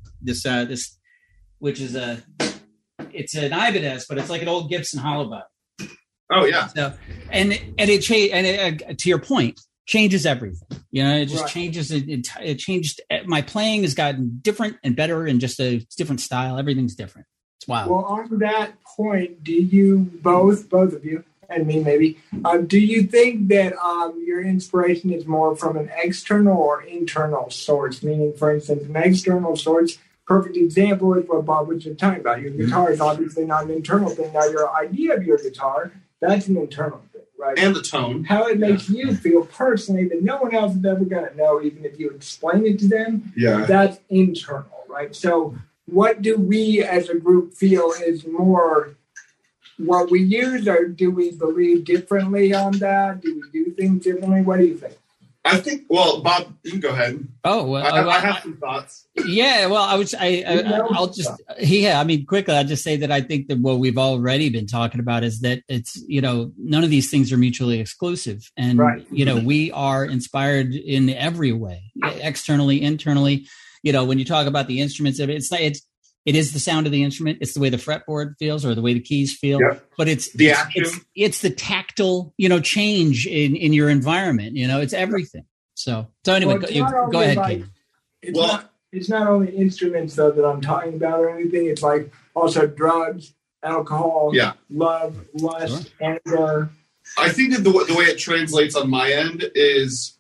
which is it's an Ibanez, but it's like an old Gibson hollow body. Oh yeah. So and it to your point, changes everything. It just changes. It changed. My playing has gotten different and better, and just a different style. Everything's different. It's wild. Well, on that point, do you both of you? And me, maybe. Do you think that your inspiration is more from an external or internal source? Meaning, for instance, an external source, perfect example is what Bob was just talking about. Your guitar is obviously not an internal thing. Now, your idea of your guitar, that's an internal thing, right? And the tone. How it makes you feel personally that no one else is ever going to know, even if you explain it to them. Yeah. That's internal, right? So what do we as a group feel is more what we use, or do we believe differently on that? Do we do things differently? What do you think? I think, well, Bob, you can go ahead. Oh, well, I have some thoughts. Yeah, well, I'll just, quickly, I'll just say that I think that what we've already been talking about is that it's, none of these things are mutually exclusive. And, we are inspired in every way, externally, internally. When you talk about the instruments of it, it is the sound of the instrument. It's the way the fretboard feels or the way the keys feel. Yep. But it's the action. It's the tactile, change in your environment. It's everything. So anyway, go ahead, Kate. It's not only instruments though that I'm talking about or anything. It's like also drugs, alcohol, love, lust, anger. I think that the way it translates on my end is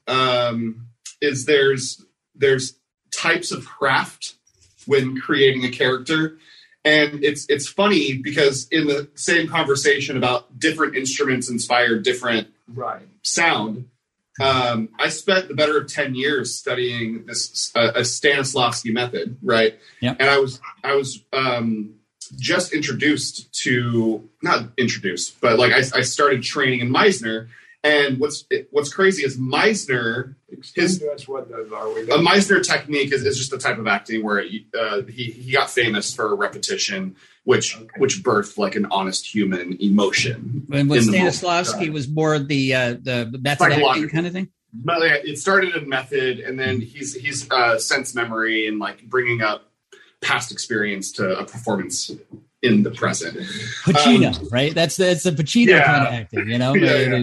there's types of craft when creating a character. And it's funny because in the same conversation about different instruments inspired different sound, I spent the better of 10 years studying this a Stanislavski method, right? Yep. And I was just introduced to, not introduced, but like I started training in Meisner. And what's crazy is Meisner, a Meisner technique is just the type of acting where he got famous for repetition, which birthed like an honest human emotion. And with Stanislavski was more the method acting kind of thing. But it started in method, and then he's sense memory and like bringing up past experience to a performance in the present. Pacino, right? That's the Pacino kind of acting, you know?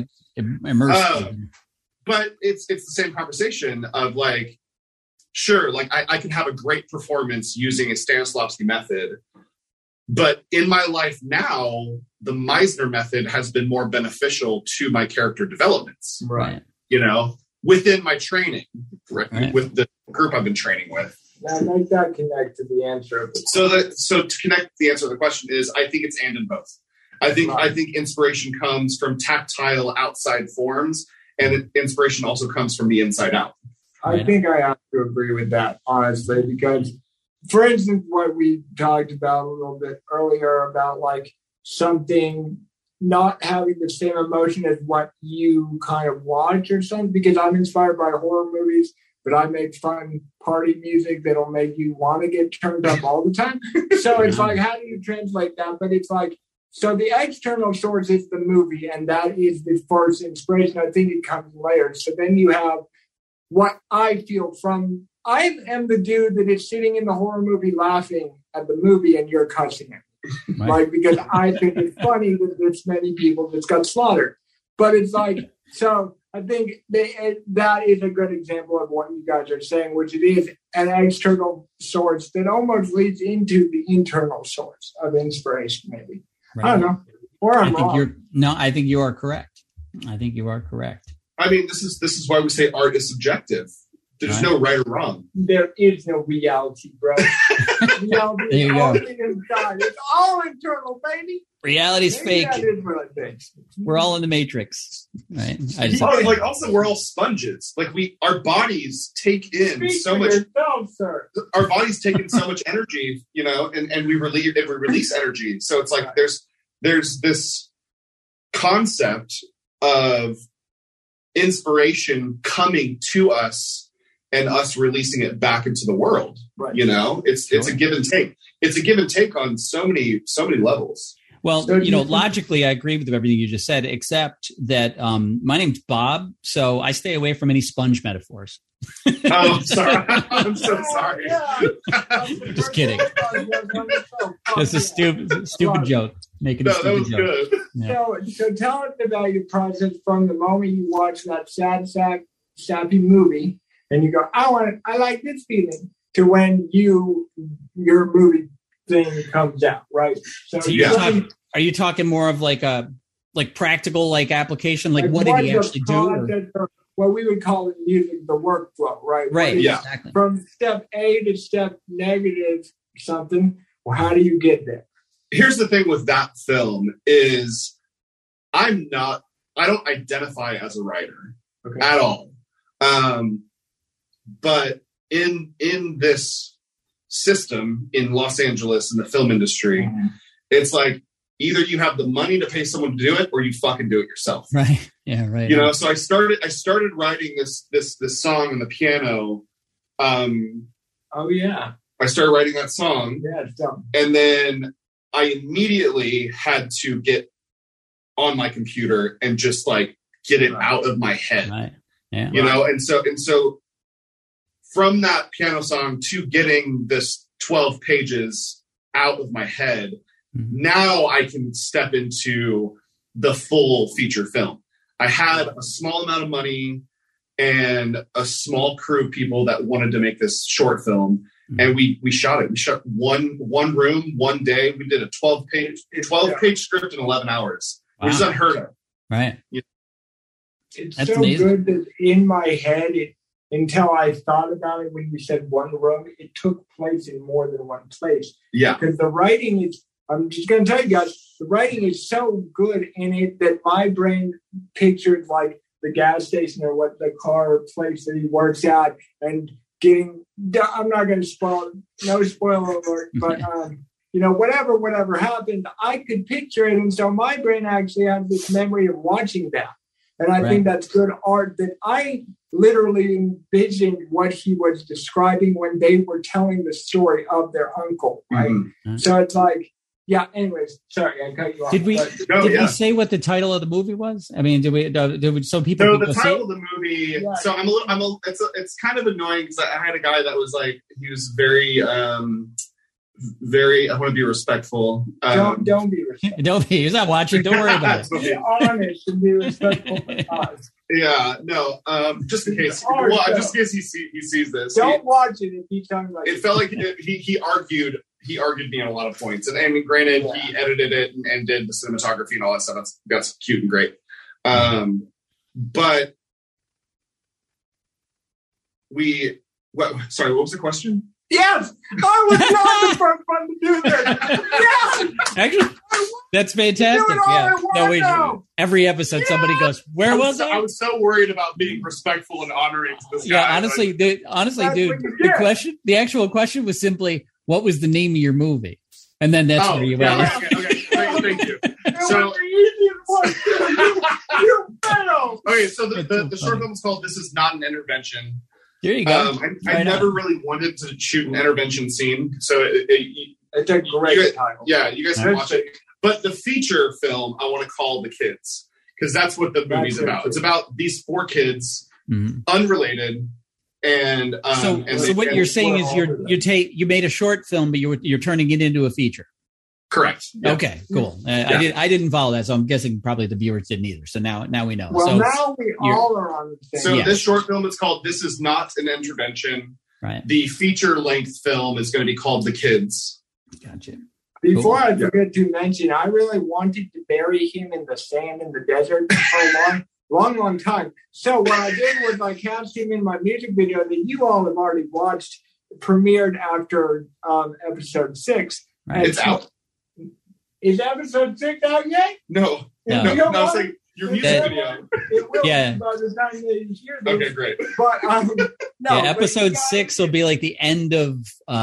Immersive. But it's the same conversation of like, sure, like I can have a great performance using a Stanislavski method, but in my life now, the Meisner method has been more beneficial to my character developments. Right. You know, within my training, right. With the group I've been training with. Now make that connect to the answer of the question. So to connect the answer to the question is, I think it's and in both. I think inspiration comes from tactile outside forms, and inspiration also comes from the inside out. I think I have to agree with that, honestly, because, for instance, what we talked about a little bit earlier about like something not having the same emotion as what you kind of watch or something, because I'm inspired by horror movies, but I make fun party music that'll make you want to get turned up all the time. So it's like, how do you translate that? But it's like, so the external source is the movie, and that is the first inspiration. I think it comes later. So then you have what I feel from, I am the dude that is sitting in the horror movie laughing at the movie and you're cussing it. Right. Like, because I think it's funny that there's many people that's got slaughtered. But it's like, so I think that is a good example of what you guys are saying, which it is an external source that almost leads into the internal source of inspiration, maybe. Right. I don't know. Or I'm wrong. I think you are correct. I think you are correct. I mean, this is why we say art is subjective. There's no right or wrong. There is no reality, bro. Reality is all inside. It's all internal, baby. Reality's fake. That is what I think. We're all in the Matrix, right? Also, we're all sponges. Like our bodies take in so much. Yourself, sir. Our bodies take in so much energy, you know, and we release energy. So it's like there's this concept of inspiration coming to us and us releasing it back into the world. Right. You know, it's a give and take. It's a give and take on so many levels. Well, logically, I agree with everything you just said, except that my name's Bob, so I stay away from any sponge metaphors. Oh, sorry. I'm so sorry. Just kidding. That's a stupid joke. Making a stupid joke. Good. Yeah. So tell us about your process from the moment you watch that sappy movie and you go, I like this feeling, to when your movie thing comes out, right? So are you talking more of like a practical application? Like what did he actually do? What we would call in music the workflow, right? Right. Yeah. Exactly. From step A to step negative something. Well, how do you get there? Here's the thing with that film is I don't identify as a writer at all. But in this system in Los Angeles in the film industry, it's like either you have the money to pay someone to do it or you fucking do it yourself. Right. Yeah. Right. You know, so I started writing this song on the piano. Oh yeah. I started writing that song. Yeah, it's dumb. And then I immediately had to get on my computer and just like get it out of my head. Right. Yeah. You know, and so from that piano song to getting this 12 pages out of my head, now I can step into the full feature film. I had a small amount of money and a small crew of people that wanted to make this short film. And we shot it. We shot one room, one day. We did a 12-page script in 11 hours, which is unheard of. Right. You know? It's That's so amazing. Good that in my head, until I thought about it when you said one room, it took place in more than one place. Yeah. Because the writing is, I'm just going to tell you guys, the writing is so good in it that my brain pictured like the gas station or what the car place that he works at and getting, I'm not going to spoil, no spoiler alert, but, whatever happened, I could picture it. And so my brain actually has this memory of watching that. And I think that's good art that I literally envisioned what he was describing when they were telling the story of their uncle, right? Mm-hmm. So it's like, yeah, anyways, sorry, I cut you off. Did we say what the title of the movie was? I mean, did we so people So the title of the movie, so it's kind of annoying because I had a guy that was like, he was very I want to be respectful. Don't be respectful. Don't be. He's not watching. Don't worry about it. Be honest and be respectful for us. Yeah, no. Just in case. Just in case he sees this. Don't watch it if he's talking about. It felt like he argued. He argued me on a lot of points, and I mean, granted, he edited it and did the cinematography and all that stuff. That's cute and great. But sorry, what was the question? Yes, I was not the first one to do this. Yes, actually, that's fantastic. Yeah, every episode somebody goes, "Where was I?" I was so worried about being respectful and honoring this guy. Yeah, honestly, dude, the actual question was simply, "What was the name of your movie?" And then that's where you went. Okay, thank you. So the easiest one. You failed. Okay, so the short film is called "This Is Not an Intervention." There you go. I never really wanted to shoot an intervention scene, so it's a great title. Yeah, you guys can watch it. But the feature film, I want to call The Kids, because that's what the movie's about. It's about these 4 kids, unrelated, and so what you're saying is you made a short film, but you're turning it into a feature. Correct. Yeah. Okay, cool. I didn't follow that, so I'm guessing probably the viewers didn't either. So now we know. Well, so now we all are on the same. So this short film is called "This Is Not an Intervention." Right. The feature length film is going to be called "The Kids." Gotcha. Before I forget to mention, I really wanted to bury him in the sand in the desert for a long time. So what I did was I cast him in my music video that you all have already watched, premiered after episode 6. Right. It's out. Is episode 6 out yet? No. I was like, your music video. It will be by the time they hear this. Okay, great. But episode 6 will be like the end of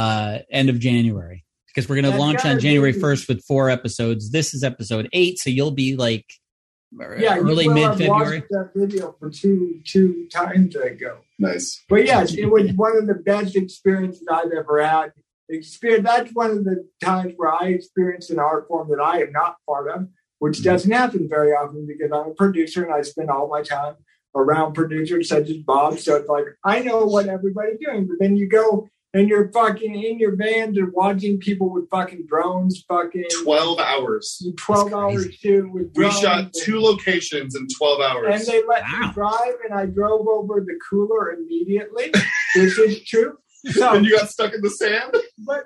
January, because we're going to launch on January 1st with 4 episodes. This is episode 8, so you'll be like early mid-February. Watched that video for two times ago. Nice. But yes, it was one of the best experiences I've ever had. That's one of the times where I experienced an art form that I am not part of, which doesn't happen very often because I'm a producer and I spend all my time around producers such as Bob. So it's like, I know what everybody's doing, but then you go and you're fucking in your vans and watching people with fucking drones, 12 hours. 12 hours too. With drones. We shot 2 locations in 12 hours. And they let me drive, and I drove over the cooler immediately. This is true. So, and you got stuck in the sand? But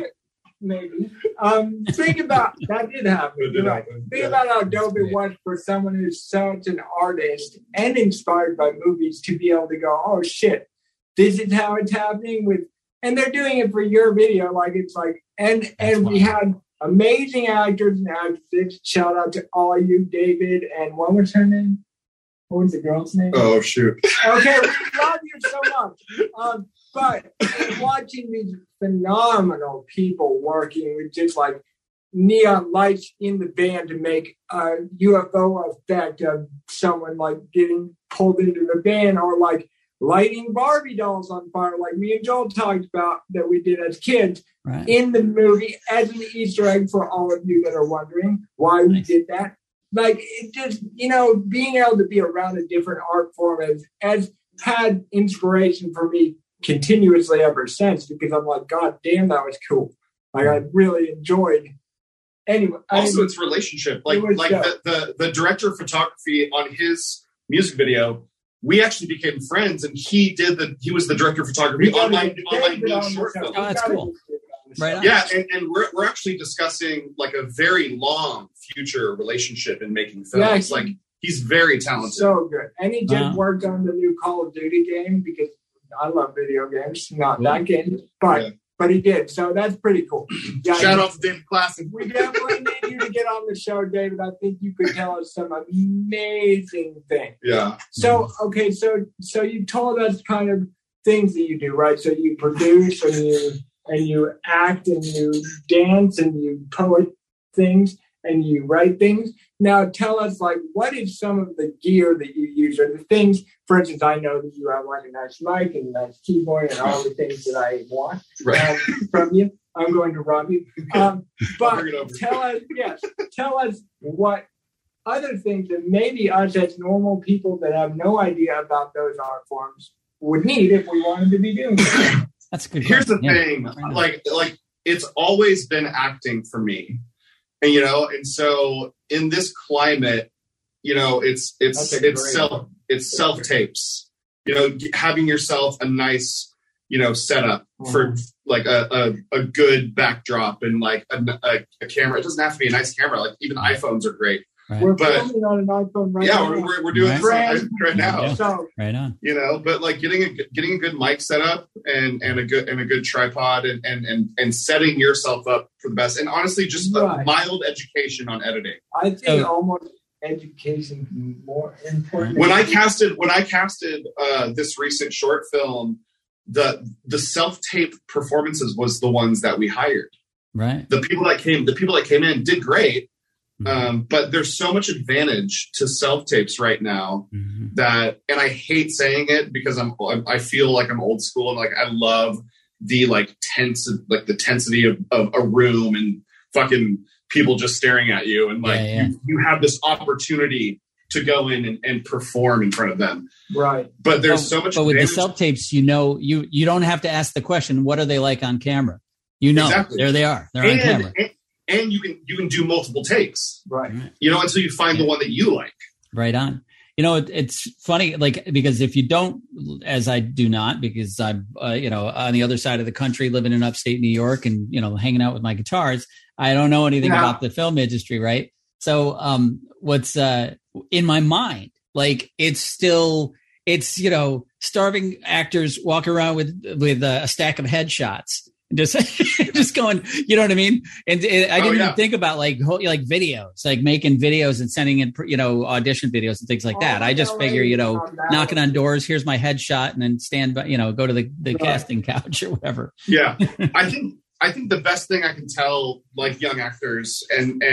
maybe. Think about that did happen. Think about how dope it was for someone who's such an artist and inspired by movies to be able to go, oh shit, this is how it's happening with, and they're doing it for your video. Like it's like, and we had amazing actors and actresses. Shout out to all you, David, and what was her name? What was the girl's name? Oh shoot. Okay, we love you so much. But watching these phenomenal people working with just like neon lights in the van to make a UFO effect of someone like getting pulled into the van, or like lighting Barbie dolls on fire, like me and Joel talked about that we did as kids in the movie as an Easter egg for all of you that are wondering why we did that. Like it just, being able to be around a different art form has had inspiration for me continuously ever since, because I'm like, God damn, that was cool. Like I really enjoyed. Anyway, also it's relationship. Like the director of photography on his music video, we actually became friends, and he was the director of photography on my new short film. Oh, that's cool. Right. Yeah, and we're actually discussing like a very long future relationship in making films. Yeah, like he's very talented. So good. And he just worked on the new Call of Duty game, because I love video games, not that game, but he did. So that's pretty cool. Yeah, shout out to David Classic. We definitely need you to get on the show, David. I think you could tell us some amazing things. Yeah. So, okay, so you told us kind of things that you do, right? So you produce and you act and you dance and you poet things and you write things. Now tell us, like, what is some of the gear that you use, or the things, for instance, I know that you have like a nice mic and a nice keyboard and all the things that I want from you. I'm going to rob you. But tell us what other things that maybe us as normal people that have no idea about those art forms would need if we wanted to be doing it. That's a good. Here's the thing, like it's always been acting for me. And, and so in this climate, it's self tapes, having yourself a nice, setup for like a good backdrop and like a camera. It doesn't have to be a nice camera. Like even iPhones are great. Right. We're filming on an iPhone right now. Yeah, we're doing this right now. Yeah. So, right on. But like getting a good mic setup and a good tripod and setting yourself up for the best. And honestly, just a mild education on editing. I think almost education more important. When I casted this recent short film, the self-tape performances was the ones that we hired. Right. The people that came in did great. But there's so much advantage to self-tapes right now that, and I hate saying it because I feel like I'm old school and like I love the the tensity of a room and fucking people just staring at you and you have this opportunity to go in and perform in front of them. Right. But there's so much. But with the self-tapes, you don't have to ask the question, what are they like on camera? Exactly. There they are. They're on camera. And you can do multiple takes, right? Until you find the one that you like. Right on. It's funny, like, because if you don't, as I do not, because I'm, on the other side of the country, living in upstate New York and, hanging out with my guitars, I don't know anything about the film industry. Right. So, what's, in my mind, like, it's starving actors walking around with a stack of headshots. Just going, you know what I mean? And I didn't even think about like videos, like making videos and sending in, audition videos and things like that. I just figure, knocking on doors, here's my headshot, and then stand by, go to the casting couch or whatever. Yeah. I think the best thing I can tell like young actors and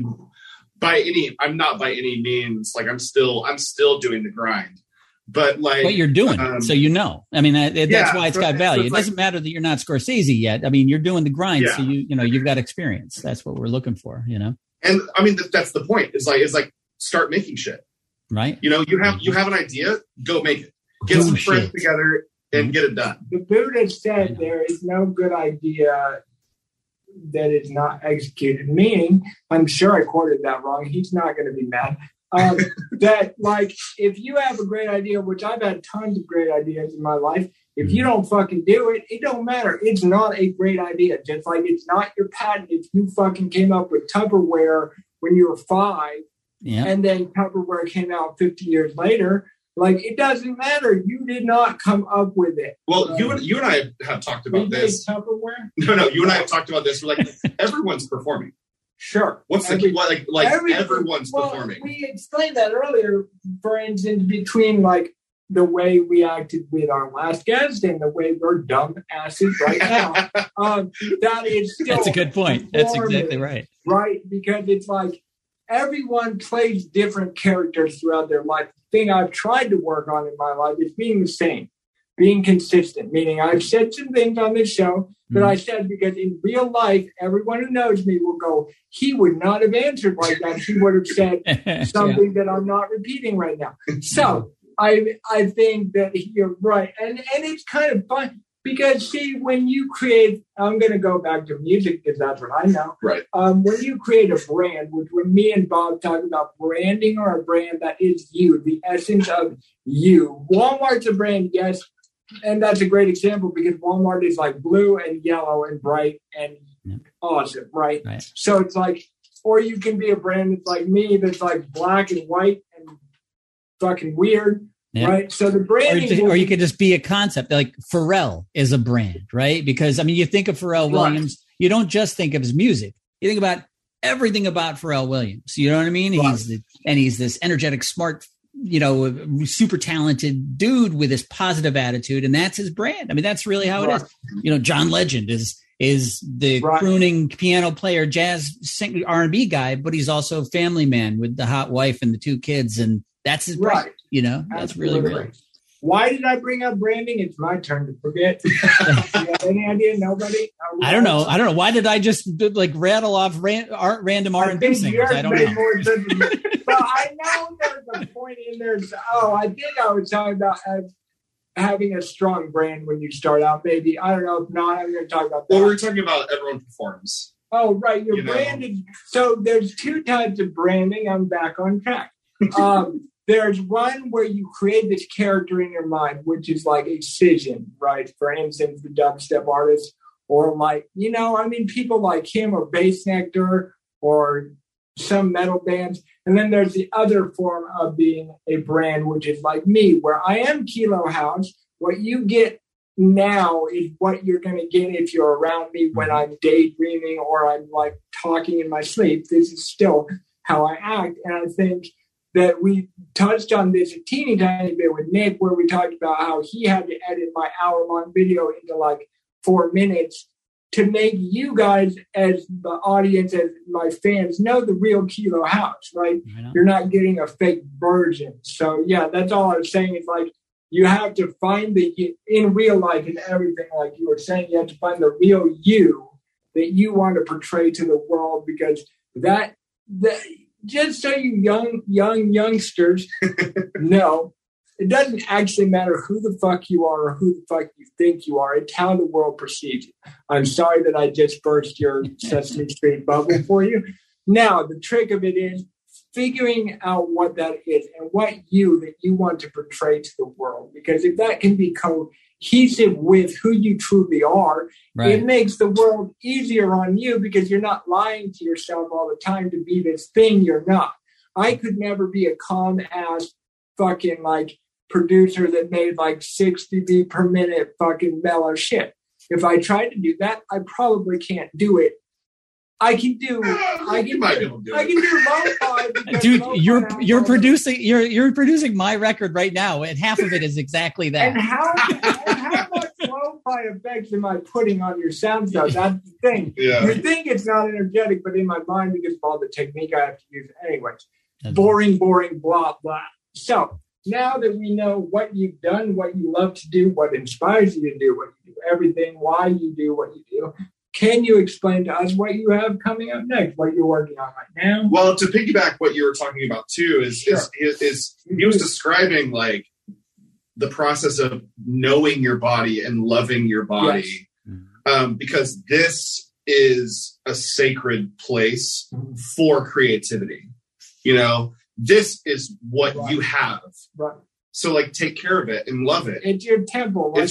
I'm not by any means, like I'm still doing the grind. But like what you're doing, so I mean, that's why it's got value. It doesn't matter that you're not Scorsese yet. I mean, you're doing the grind, so you've got experience. That's what we're looking for, And I mean, that's the point. Is like start making shit, right? You have an idea, go make it. Get some friends together and get it done. The Buddha said there is no good idea that is not executed. Meaning, I'm sure I quoted that wrong. He's not going to be mad. That like if you have a great idea, which I've had tons of great ideas in my life, if you don't fucking do it, it don't matter. It's not a great idea. Just like it's not your patent. If you fucking came up with Tupperware when you were 5, and then Tupperware came out 50 years later, like it doesn't matter. You did not come up with it. Well, you and I have talked about this. Tupperware? No. You and I have talked about this. We're like everyone's performing. Sure. What's everyone's performing? We explained that earlier, for instance, between like the way we acted with our last guest and the way we're dumb asses right now. That is still that's a good point. That's exactly right. Right? Because it's like everyone plays different characters throughout their life. The thing I've tried to work on in my life is being the same, being consistent, meaning I've said some things on this show that I said because in real life, everyone who knows me will go, he would not have answered like that. He would have said something that I'm not repeating right now. So I think that you're right. And it's kind of fun because, see, when you create, I'm going to go back to music because that's what I know. Right. When you create a brand, which when me and Bob talk about branding or a brand that is you, the essence of you. Walmart's a brand, yes. And that's a great example because Walmart is like blue and yellow and bright and awesome, right? So it's like, or you can be a brand that's like me, that's like black and white and fucking weird, right? So the branding, or you could just be a concept. Like Pharrell is a brand, right? Because I mean, you think of Pharrell Williams, you don't just think of his music. You think about everything about Pharrell Williams. You know what I mean? He's this energetic, smart, super talented dude with this positive attitude, and that's his brand. I mean, that's really how it is. John Legend is the crooning piano player, jazz singer, R&B guy, but he's also a family man with the hot wife and the 2 kids, and that's his brand. That's really real. Why did I bring up branding? It's my turn to forget. You have any idea? Nobody? I don't know. Why did I just rattle off random R&B singers? I don't know. Well, I know there's a point in there. I think I was talking about having a strong brand when you start out. Maybe, I don't know. If not, I'm going to talk about that. Well, we're talking about everyone performs. Oh, right. Your brand is, so there's two types of branding. I'm back on track. There's one where you create this character in your mind, which is like Excision, right? For instance, the dubstep artist, or like, people like him, or Bass Nectar, or some metal bands. And then there's the other form of being a brand, which is like me, where I am Kilo House. What you get now is what you're going to get if you're around me when I'm daydreaming or I'm like talking in my sleep. This is still how I act. And I think that we touched on this a teeny tiny bit with Nick, where we talked about how he had to edit my hour-long video into like 4 minutes to make you guys, as the audience, as my fans, know the real Kilo House, right? You're not getting a fake version. So yeah, that's all I was saying. Is like, you have to find in real life and everything, like you were saying, you have to find the real you that you want to portray to the world, because that just so you youngsters know, it doesn't actually matter who the fuck you are or who the fuck you think you are. It's how the world perceives you. I'm sorry that I just burst your Sesame Street bubble for you. Now, the trick of it is figuring out what that is and what that you want to portray to the world. Because if that can be cohesive with who you truly are, it makes the world easier on you, because you're not lying to yourself all the time to be this thing you're not. I could never be a calm ass fucking like producer that made like 60 beat per minute fucking mellow shit. If I tried to do that, I probably can't do it. I can do lo-fi. Dude, you're producing my record right now, and half of it is exactly that. And how much lo-fi effects am I putting on your sound stuff? That's the thing. Yeah. You think it's not energetic, but in my mind, because of all the technique I have to use anyways. Boring, blah, blah. So now that we know what you've done, what you love to do, what inspires you to do what you do, everything, why you do what you do, can you explain to us what you have coming up next, what you're working on right now? Well, to piggyback what you were talking about too is he was describing like the process of knowing your body and loving your body, because this is a sacred place for creativity. This is what you have. Right. So, like, take care of it and love it. It's your temple. Like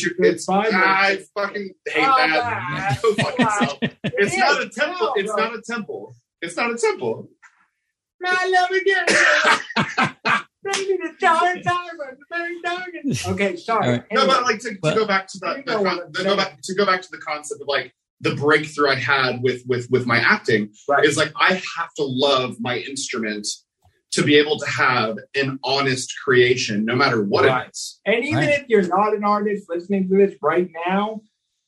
I fucking hate that. Go fuck yourself. It's not a temple. It's not a temple. It's not a temple. I love again. Maybe the dark time, very dark. Okay, sorry. Right. No, but like to go back to that. To go back to the concept of like the breakthrough I had with my acting is like I have to love my instrument to be able to have an honest creation, no matter what it is. And even if you're not an artist listening to this right now,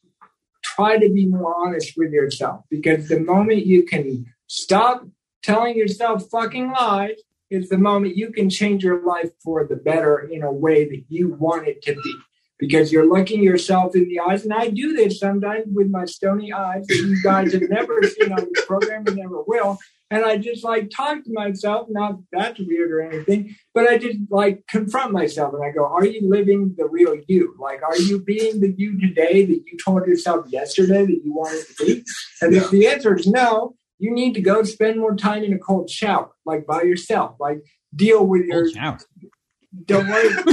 try to be more honest with yourself, because the moment you can stop telling yourself fucking lies is the moment you can change your life for the better in a way that you want it to be. Because you're looking yourself in the eyes, and I do this sometimes with my stony eyes that you guys have never seen on this program and never will. And I just like talk to myself, not that's weird or anything, but I just like confront myself and I go, are you living the real you? Like, are you being the you today that you told yourself yesterday that you wanted to be? And if the answer is no, you need to go spend more time in a cold shower, like by yourself, like deal with your, don't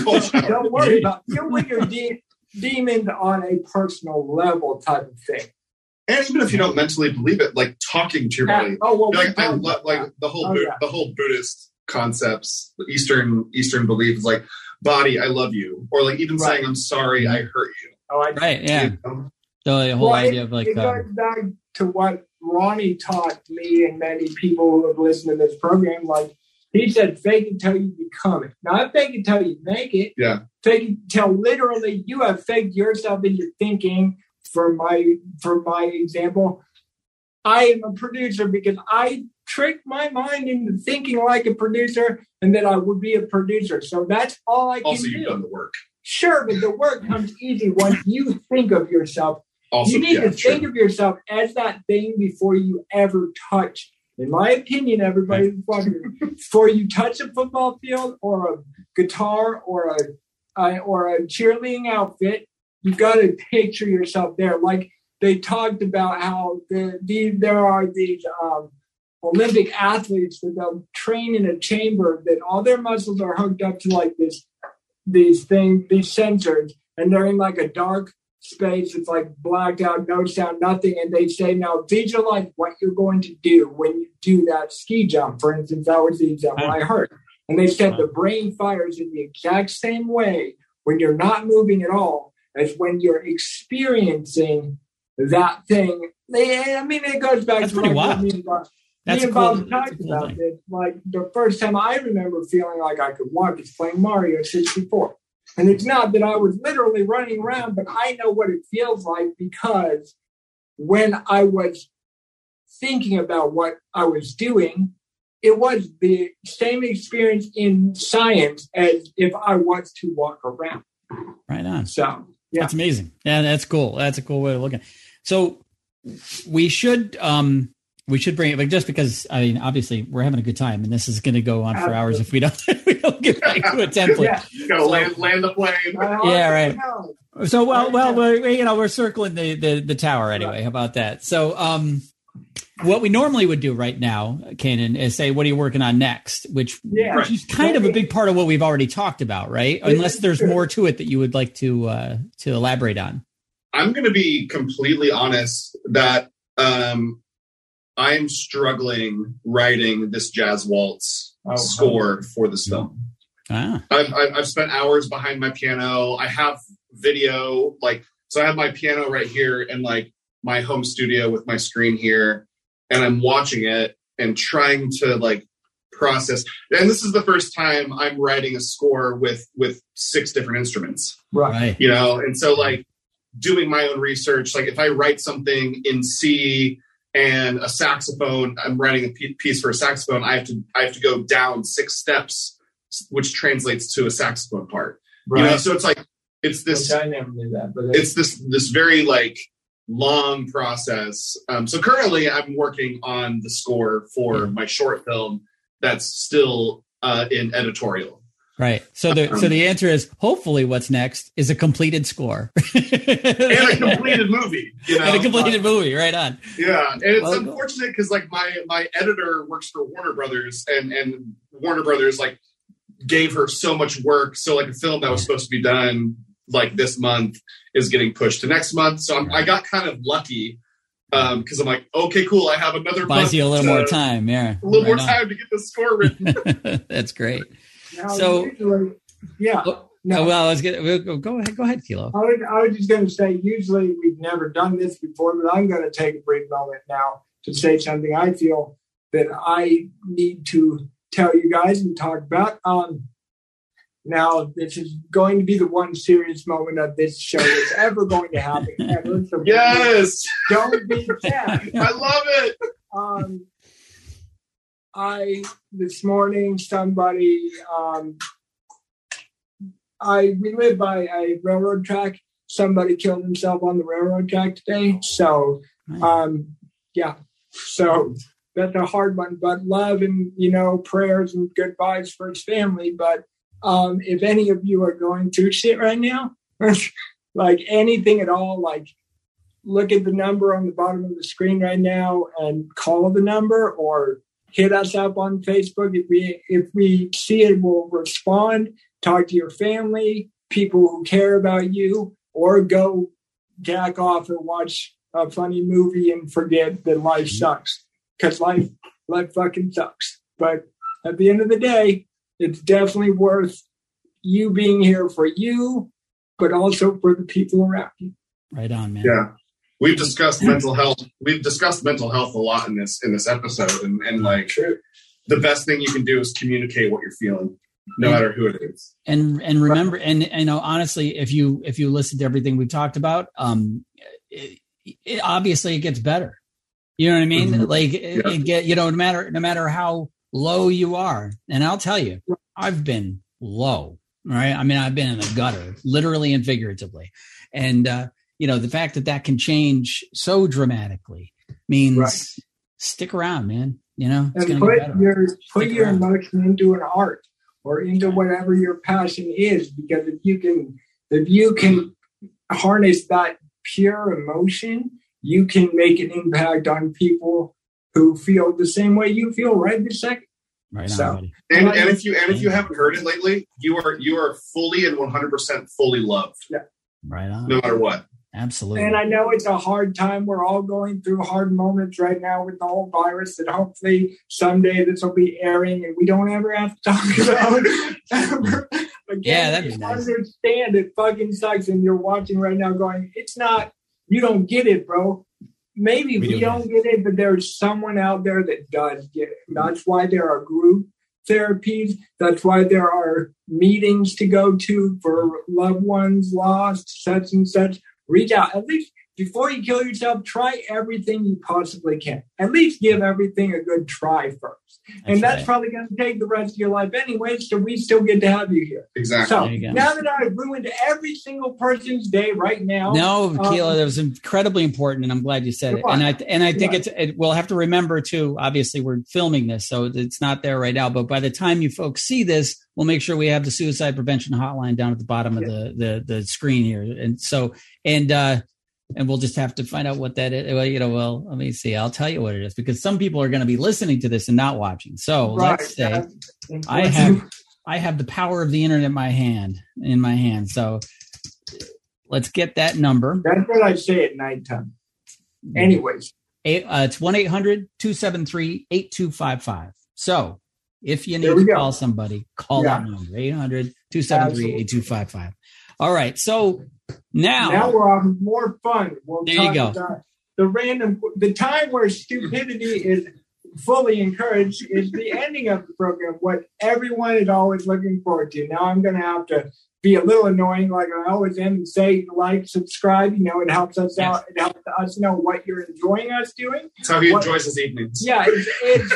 worry about deal with your demons on a personal level type of thing. And even if you don't mentally believe it, like talking to your body, I love like the whole Buddhist concepts, Eastern beliefs, like body, I love you, or like even saying I'm sorry, I hurt you. The whole idea of like it goes back to what Ronnie taught me and many people who have listened to this program. Like he said, fake it till you become it. Not fake it till you make it. Yeah, fake it till literally you have faked yourself into thinking. For my example, I am a producer because I tricked my mind into thinking like a producer and that I would be a producer. So that's all I can do. Also, you've done the work. Sure, but the work comes easy once you think of yourself. You need to think of yourself as that thing before you ever touch. In my opinion, everybody, before you touch a football field or a guitar or a or a cheerleading outfit, you've got to picture yourself there. Like they talked about how there are these Olympic athletes that they'll train in a chamber that all their muscles are hooked up to like these sensors, and they're in like a dark space. It's like blacked out, no sound, nothing. And they say, now visualize what you're going to do when you do that ski jump. For instance, that was the example I heard. And they said the brain fires in the exact same way when you're not moving at all as when you're experiencing that thing. It goes back That's to pretty wild. That's me and cool. Bob talked about it. Like the first time I remember feeling like I could walk is playing Mario 64. And it's not that I was literally running around, but I know what it feels like because when I was thinking about what I was doing, it was the same experience in science as if I was to walk around. Right on. So, yeah. That's amazing. Yeah, that's cool. That's a cool way of looking. So we should bring it, like, just because, I mean, obviously we're having a good time and this is going to go on for hours if we don't get back to a template. Go land the plane. Yeah, right. So, we're circling the tower anyway. How about that? So, what we normally would do right now, Kanan, is say, what are you working on next? Which is kind of a big part of what we've already talked about, right? Unless there's more to it that you would like to elaborate on. I'm going to be completely honest that I'm struggling writing this jazz waltz score for this film. I've spent hours behind my piano. I have video, so I have my piano right here in like my home studio with my screen here, and I'm watching it and trying to like process. And this is the first time I'm writing a score with 6 different instruments, right? And so like doing my own research, like if I write something in C and a saxophone, I'm writing a piece for a saxophone, I have to go down 6 steps, which translates to a saxophone part. Right. So it's like it's this. I never knew that, but it's this very like long process. So currently, I'm working on the score for my short film that's still in editorial. Right. So the answer is hopefully what's next is a completed score. And a completed movie. And a completed movie, right on. Yeah. And it's unfortunate because like my editor works for Warner Brothers and Warner Brothers like gave her so much work. So like a film that was supposed to be done like this month is getting pushed to next month. So I got kind of lucky because I'm like, okay, cool. I have another buys you a little more time. Yeah. A little more time to get the score written. That's great. Now, so, usually, go ahead, Kilo. I was just going to say, usually we've never done this before, but I'm going to take a brief moment now to say something I feel that I need to tell you guys and talk about. Now, this is going to be the one serious moment of this show that's ever going to happen ever. So yes! Don't be sad. I love it! This morning, somebody, we live by a railroad track. Somebody killed himself on the railroad track today. So, so that's a hard one, but love and, prayers and good vibes for his family. But if any of you are going through shit right now, like anything at all, like look at the number on the bottom of the screen right now and call the number or hit us up on Facebook. If we see it, we'll respond. Talk to your family, people who care about you, or go jack off and watch a funny movie and forget that life sucks. Because life fucking sucks. But at the end of the day, it's definitely worth you being here for you, but also for the people around you. Right on, man. Yeah. We've discussed mental health. We've discussssed mental health a lot in this episode, and like the best thing you can do is communicate what you're feeling, no matter who it is. And remember, and honestly, if you listen to everything we've talked about, obviously it gets better. You know what I mean? Mm-hmm. Like it get no matter how low you are, and I'll tell you, I've been low. Right? I mean, I've been in the gutter, literally and figuratively, and. The fact that can change so dramatically means stick around, man. It's and put your emotion into an art or into whatever your passion is, because if you can harness that pure emotion, you can make an impact on people who feel the same way you feel right this second. Right. So, and if you haven't heard it lately, you are fully and 100% fully loved. Yeah. Right on. No matter what. Absolutely. And I know it's a hard time. We're all going through hard moments right now with the whole virus, and hopefully someday this will be airing and we don't ever have to talk about it. Again, yeah, that'd be nice. Understand it fucking sucks, and you're watching right now going, it's not, you don't get it, bro. Maybe we don't get it, but there's someone out there that does get it. That's why there are group therapies. That's why there are meetings to go to for loved ones lost, such and such. Reach out. At least before you kill yourself, try everything you possibly can. At least give everything a good try first. That's probably going to take the rest of your life anyway, so we still get to have you here. Exactly. So now that I've ruined every single person's day right now. No, Keila, that was incredibly important, and I'm glad you said it. And I think we'll have to remember too, obviously we're filming this, so it's not there right now, but by the time you folks see this, we'll make sure we have the suicide prevention hotline down at the bottom of the screen here. And so, and we'll just have to find out what that is. Well, let me see. I'll tell you what it is, because some people are going to be listening to this and not watching. So let's say I have the power of the internet in my hand. So let's get that number. That's what I say at nighttime. Anyways. It's 1-800-273-8255. So if you need to call somebody, call that number, 800-273-8255. All right. So now we're on more fun. There you go. The time where stupidity is fully encouraged is the ending of the program, what everyone is always looking forward to. Now I'm going to have to be a little annoying, like I always am, and say, like, subscribe. It helps us out. It helps us know what you're enjoying us doing. That's how he enjoys his evenings. Yeah, it's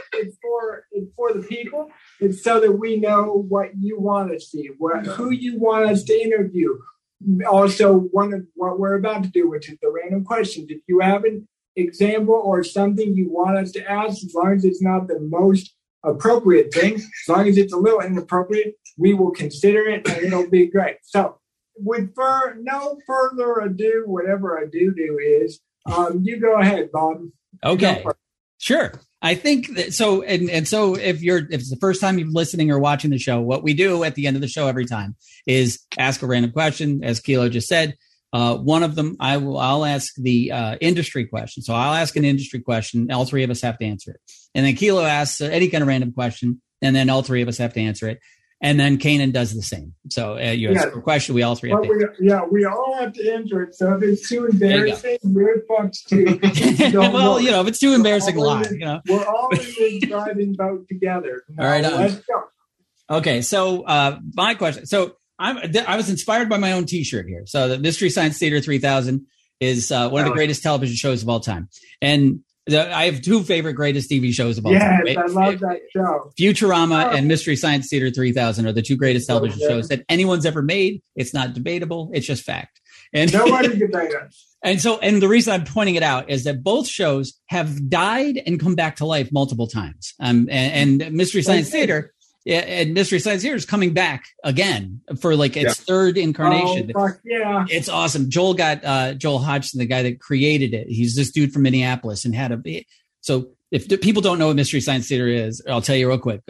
for the people. It's so that we know what you want to see, who you want us to interview. Also, one of what we're about to do, which is the random questions. If you have an example or something you want us to ask, as long as it's not the most appropriate thing, as long as it's a little inappropriate, we will consider it, and it'll be great. So, with no further ado, whatever a do is, you go ahead, Bob. Okay, sure. I think that so, and so if it's the first time you're listening or watching the show, what we do at the end of the show every time is ask a random question, as Keila just said. One of them, I'll ask the industry question. So I'll ask an industry question. All three of us have to answer it. And then Keila asks any kind of random question, and then all three of us have to answer it. And then Kanan does the same. So you ask a question, we all three have to answer it. We all have to answer it. So if it's too embarrassing, we're fucked too. Well, if it's too embarrassing, lie. We're all in this driving boat together. All right, let's go. Okay, so my question. So I was inspired by my own T-shirt here. So the Mystery Science Theater 3000 is one of the greatest television shows of all time. And I have two favorite greatest TV shows of all time. Yes, I love that show. Futurama and Mystery Science Theater 3000 are the two greatest television shows that anyone's ever made. It's not debatable. It's just fact. And nobody can debate us. And the reason I'm pointing it out is that both shows have died and come back to life multiple times. And Mystery Science Theater. Yeah, and Mystery Science Theater is coming back again for like its third incarnation. Oh, fuck yeah. It's awesome. Joel Hodgson, the guy that created it. He's this dude from Minneapolis and so if people don't know what Mystery Science Theater is, I'll tell you real quick.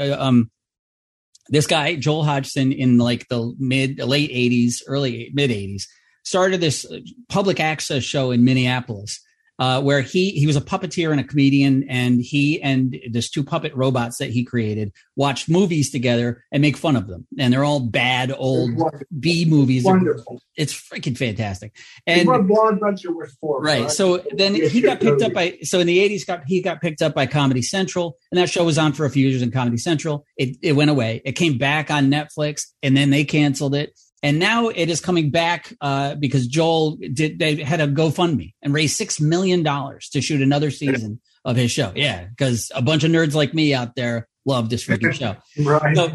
This guy, Joel Hodgson, in like the late 80s, early mid 80s, started this public access show in Minneapolis. Where he was a puppeteer and a comedian, and he and there's two puppet robots that he created watch movies together and make fun of them. And they're all bad old B movies. Wonderful. It's freaking fantastic. And what Blockbuster was for. Right. So then he got picked up by, so in the 80s, he got picked up by Comedy Central, and that show was on for a few years in Comedy Central. It went away. It came back on Netflix, and then they canceled it. And now it is coming back because Joel they had a GoFundMe and raised $6 million to shoot another season of his show. Yeah, because a bunch of nerds like me out there love this freaking show. Right. So,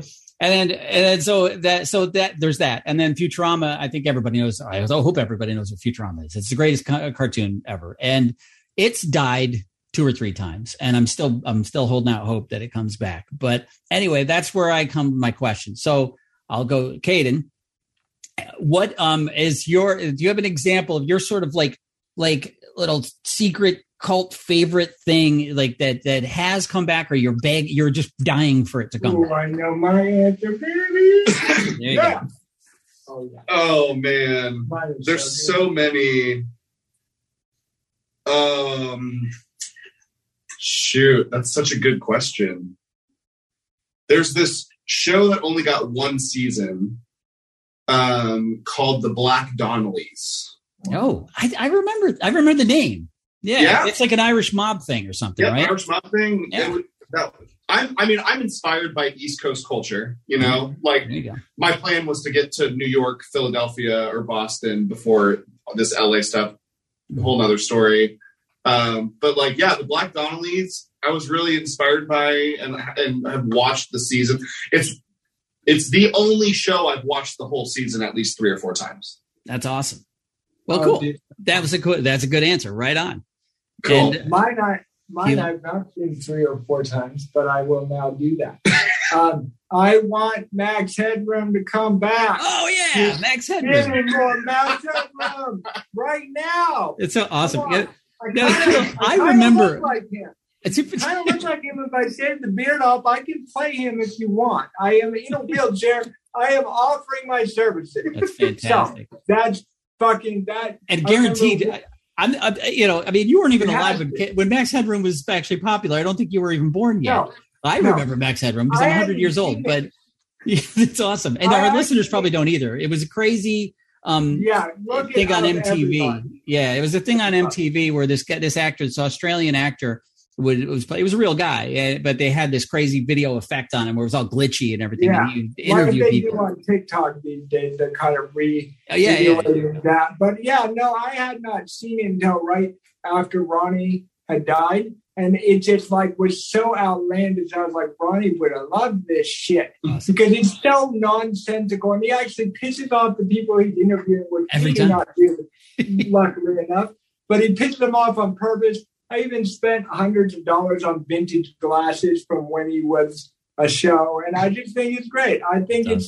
so there's that. And then Futurama, I think everybody knows. I hope everybody knows what Futurama is. It's the greatest cartoon ever. And it's died 2 or 3 times, and I'm still holding out hope that it comes back. But anyway, that's where I come to my question. So I'll go, Caden. What is your? Do you have an example of your sort of like little secret cult favorite thing like that has come back, or you're just dying for it to come back? I know my answer, baby. Yeah. Go. Oh yeah. Oh man, there's so many. Shoot, that's such a good question. There's this show that only got 1 season, called The Black Donnellys. Oh, I remember the name. Yeah, it's like an Irish mob thing or something, right? Irish mob thing. Yeah. I'm inspired by East Coast culture. You know, like my plan was to get to New York, Philadelphia, or Boston before this LA stuff. A whole nother story. But like, yeah, The Black Donnellys, I was really inspired by and have watched the season. It's the only show I've watched the whole season at least 3 or 4 times. That's awesome. Well, cool. Dude. That's a good answer. Right on. Cool. And, mine I've not seen 3 or 4 times, but I will now do that. I want Max Headroom to come back. Oh yeah, Max Headroom. Give me more Max Headroom right now. It's so awesome. I remember. Look like him. I don't look like him. If I shave the beard off, I can play him if you want. I am in a wheelchair. I am offering my services. That's fantastic. So that's fucking that. And guaranteed. You weren't even alive when Max Headroom was actually popular. I don't think you were even born yet. No, I remember Max Headroom because I'm 100 years old. But it's awesome, and our listeners probably don't either. It was a crazy. Thing on MTV. Everybody. Yeah, it was a thing on MTV where this actor, this Australian actor, it was a real guy, but they had this crazy video effect on him where it was all glitchy and everything. Yeah, and you interview people do on TikTok these days to kind of that. But I had not seen it until right after Ronnie had died. And it just was so outlandish. I was like, Ronnie would have loved this shit because it's so nonsensical. And he actually pisses off the people he's interviewing, which he did not do, luckily enough. But he pisses them off on purpose. I even spent hundreds of dollars on vintage glasses from when he was a show. And I just think it's great. I think it's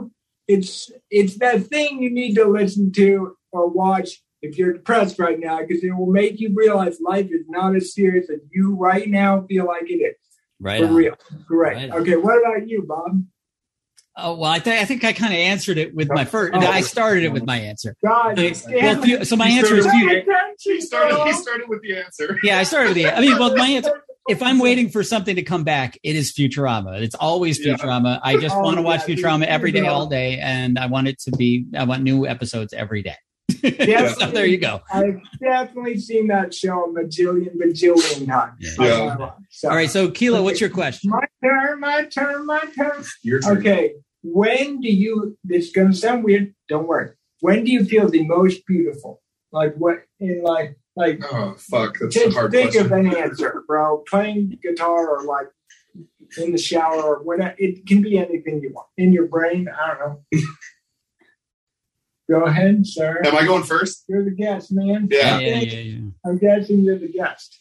that thing you need to listen to or watch if you're depressed right now, because it will make you realize life is not as serious as you right now feel like it is. Right. For real. Great. Right. Okay. What about you, Bob? Oh, well, I think I kind of answered it with my first. I started it with my answer. God, so my answer is he started with the answer. Yeah, I started with my answer. If I'm waiting for something to come back, it is Futurama. It's always Futurama. I just want to watch Futurama every day, all day, and I want new episodes every day. Yes, so there you go. I've definitely seen that show a bajillion times. Yeah. So, all right, so Kilo, what's your question? My turn. Your turn. Okay, this is going to sound weird, don't worry. When do you feel the most beautiful? Oh, fuck, that's a hard question. Think of an answer, bro. Playing guitar or in the shower or whatever. It can be anything you want. In your brain, I don't know. Go ahead, sir. Am I going first? You're the guest, man. Yeah. I'm guessing you're the guest.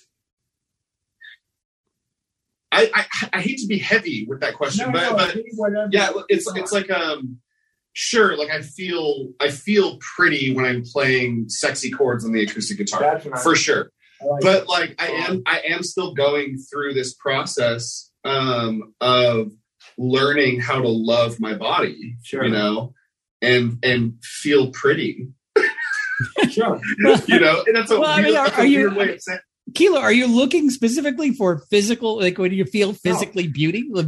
I hate to be heavy with that question, but yeah, it's like sure, like I feel pretty when I'm playing sexy chords on the acoustic guitar, for sure. But I am still going through this process of learning how to love my body, you know. And feel pretty. Sure. And that's a weird way of saying. Kilo, are you looking specifically for physical, like when you feel physically beautiful?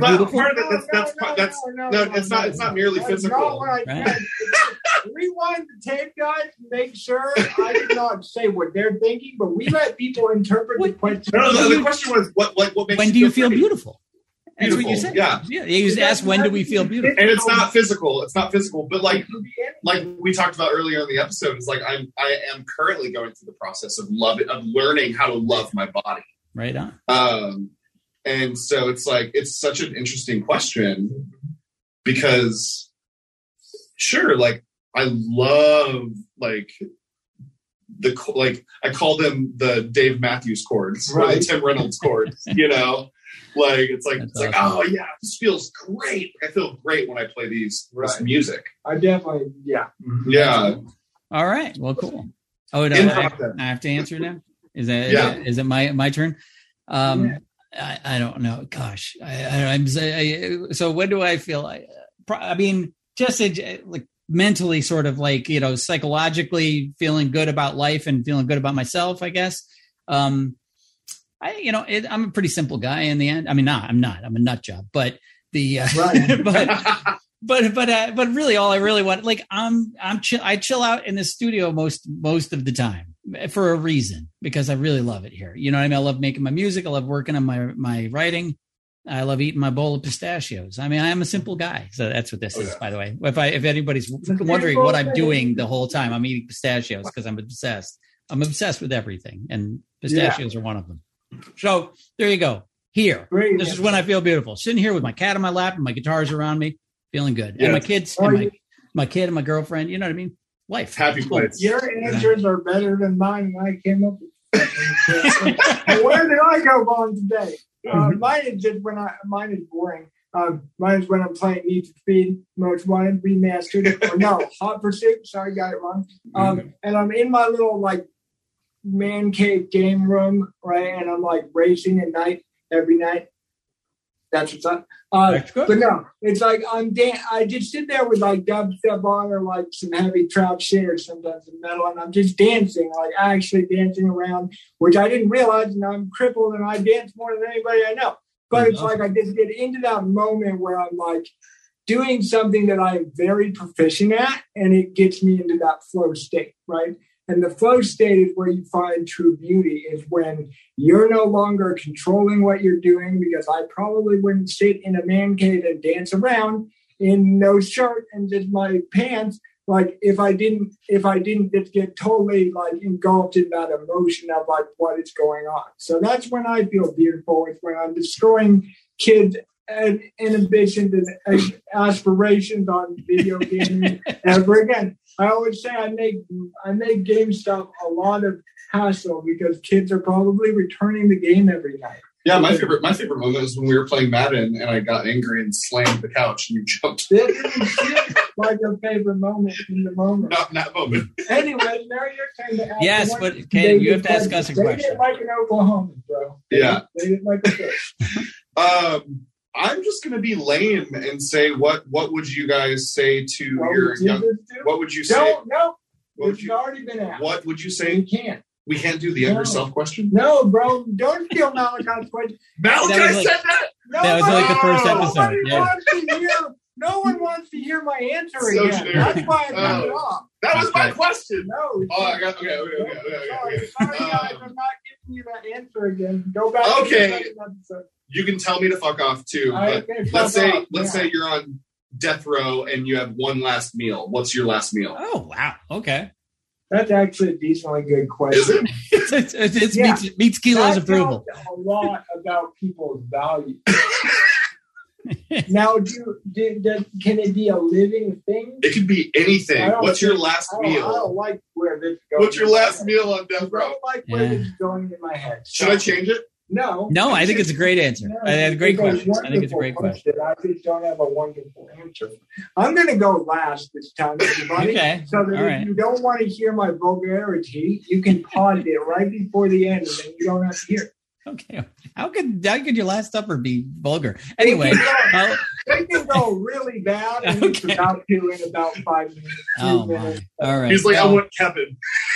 It's not merely physical. Right? Rewind the tape, guys, and make sure I did not say what they're thinking, but we let people interpret the question. No, the question was what makes when do you feel beautiful? That's what you said. Yeah. You just asked when do we feel beautiful? And it's not physical. But like we talked about earlier in the episode, it's like I am currently going through the process of learning how to love my body. Right on. And so it's such an interesting question because sure, I love I call them the Dave Matthews chords or the Tim Reynolds chords, Like it's like awesome. Oh yeah, this feels great. I feel great when I play this music. I definitely Yeah. All right. Well, cool. Oh, I have to answer now. Is it my turn? I don't know. Gosh, so when do I feel? I mean, just like mentally, sort of like psychologically feeling good about life and feeling good about myself, I guess. I'm a pretty simple guy in the end. I mean, I'm not. I'm a nut job, but but really, all I really want, like, I chill out in the studio most of the time for a reason, because I really love it here. You know what I mean? I love making my music. I love working on my writing. I love eating my bowl of pistachios. I mean, I am a simple guy. So that's what this is, by the way. If anybody's wondering what I'm doing the whole time, I'm eating pistachios because I'm obsessed. I'm obsessed with everything, and pistachios are one of them. So there you go. Here, this is when I feel beautiful. Sitting here with my cat on my lap and my guitars around me, feeling good. And my kids, and my kid and my girlfriend. You know what I mean? Life. Happy place. Your answers are better than mine when I came up with. And where did I go wrong today? Mine is boring. Mine is when I'm playing Need for Speed, Most Wanted Remastered. Or no, Hot Pursuit. Sorry, got it wrong. And I'm in my little man cave game room, right? And I'm racing at night every night. That's what's up. But no, it's like I just sit there with dubstep on or some heavy trap shit or sometimes some metal, and I'm just dancing, actually dancing around, which I didn't realize, and I'm crippled and I dance more than anybody I know. But it's I just get into that moment where I'm doing something that I'm very proficient at, and it gets me into that flow state, right? And the flow state is where you find true beauty, is when you're no longer controlling what you're doing, because I probably wouldn't sit in a man cave and dance around in no shirt and just my pants, if I didn't just get totally engulfed in that emotion of what is going on. So that's when I feel beautiful. It's when I'm destroying kids' inhibitions and aspirations on video gaming ever again. I always say I make game stuff a lot of hassle because kids are probably returning the game every night. Yeah, my favorite moment was when we were playing Madden and I got angry and slammed the couch and you jumped. It didn't seem like a favorite moment in the moment. Not in that moment. Anyways, now your turn to ask. Yes, but Ken, you have to ask us a question. They didn't like an Oklahoma, bro. Yeah. They didn't like a fish. I'm just going to be lame and say, what would you guys say to your young? What would you say? No. It's already been asked. What would you say? We can't. We can't do the end yourself question? No, bro. Don't steal Malachi's question. Malachi said that? No, that was the first episode. No one wants to hear my answer again. Generic. That's why I cut it off. That was my question. No. I got okay. Sorry, guys. I'm not giving you that answer again. Go back to the second episode. You can tell me to fuck off too, but let's say you're on death row and you have one last meal. What's your last meal? Oh, wow. Okay. That's actually a decently good question. Is it? It meets Kilo's approval. A lot about people's values. Now, can it be a living thing? It could be anything. What's your last meal? I don't like where this is going. What's your last meal on death row? I don't like where this is going in my head. Should I change it? No, I think it's a great answer. I have a great question. I think it's a great question. I just don't have a wonderful answer. I'm going to go last this time, everybody. Okay. So that if you don't want to hear my vulgarity, you can pause it right before the end, and then you don't have to hear it. Okay. How could your last supper be vulgar? Anyway, they can go really bad, and it's about to in about 5 minutes. Oh, my. All right. He's like, I want Kevin.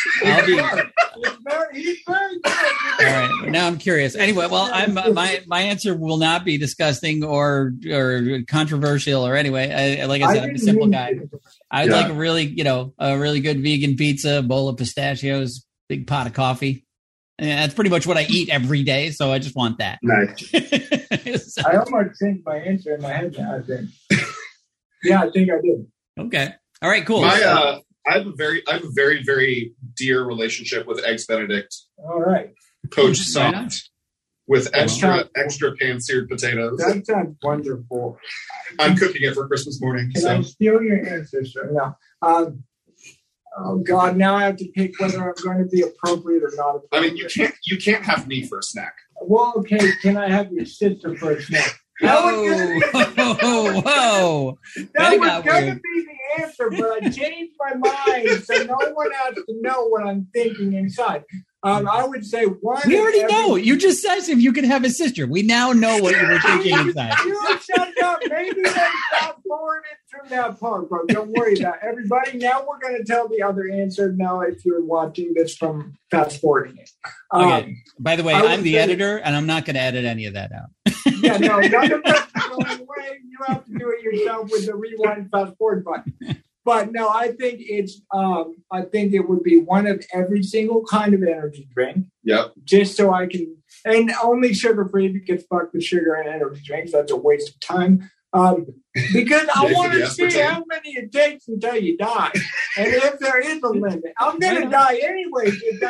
He's very good. All right. Now I'm curious. Anyway, well, my answer will not be disgusting or controversial or anyway. Like I said, I'm a simple guy. I'd like a really good vegan pizza, a bowl of pistachios, big pot of coffee. And that's pretty much what I eat every day, so I just want that. Nice. I almost changed my answer in my head now, I think. Yeah, I think I did. Okay. All right, cool. I have a very, very dear relationship with Eggs Benedict. All right. Poached soft with extra pan-seared potatoes. That sounds wonderful. I'm cooking it for Christmas morning. Can I steal your answer, sir? No. Oh God! Now I have to pick whether I'm going to be appropriate or not appropriate. I mean, you can't have me for a snack. Well, okay. Can I have your sister for a snack? Whoa! That was going to be the answer, but I changed my mind, so no one has to know what I'm thinking inside. I would say one. We already know. You just said if you could have a sister. We now know what you were thinking inside. You shut up. Maybe they fast forwarded through that part, bro. Don't worry about it. Everybody. Now we're going to tell the other answer. Now, if you're watching this from fast forwarding it. Okay. By the way, I'm the editor, and I'm not going to edit any of that out. Yeah, no, none of that's going away. You have to do it yourself with the rewind fast forward button. But no, I think I think it would be one of every single kind of energy drink. Yep. Just so I can, and only sugar free because fuck the sugar and energy drinks. That's a waste of time. Because I want to see how many it takes until you die, and if there is a limit, I'm gonna die anyway.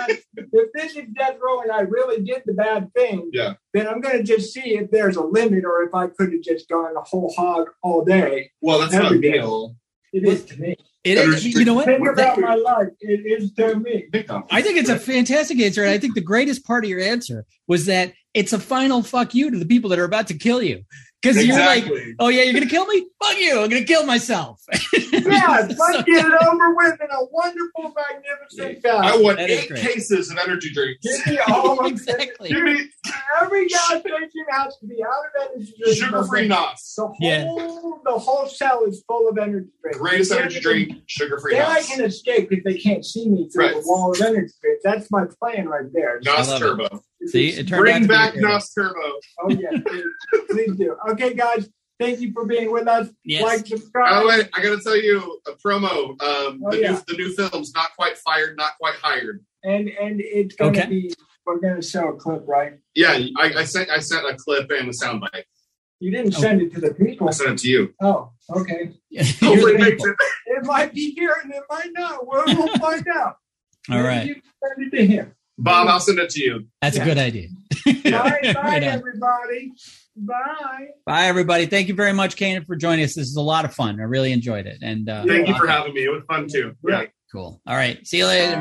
If this is death row and I really did the bad thing, then I'm gonna just see if there's a limit or if I could have just gone a whole hog all day. Well, that's not a meal. It is to me. It is. You know what? Think about my life. It is to me. I think it's a fantastic answer, and I think the greatest part of your answer was that it's a final fuck you to the people that are about to kill you. Because you're like, oh yeah, you're gonna kill me? Fuck you! I'm gonna kill myself. Yeah, let's get it over with in a wonderful, magnificent fashion. I want 8 cases of energy drinks. Give me all of exactly. Every gas station has to be out of energy drinks. Sugar-free NOS. The whole cell is full of energy drinks. Greatest energy drink, sugar-free NOS. NOS. Then I can escape because they can't see me through the wall of energy drinks. That's my plan right there. NOS Turbo. See, it turned Bring back NOS Turbo. Oh yeah, please do. Okay, guys. Thank you for being with us. Yes. Like, subscribe. Oh, wait, I got to tell you a promo. The new film's Not Quite Fired, Not Quite Hired. And it's going to be, we're going to show a clip, right? Yeah, I sent a clip and a soundbite. You didn't send it to the people. I sent it to you. Oh, okay. Hopefully it might be here and it might not. We'll find out. All right. You send it to him. Bob, I'll send it to you. That's a good idea. Bye, everybody. Bye. Bye, everybody. Thank you very much, Kanan, for joining us. This is a lot of fun. I really enjoyed it. And thank you for having me. It was fun, too. Yeah. Cool. All right. See you later.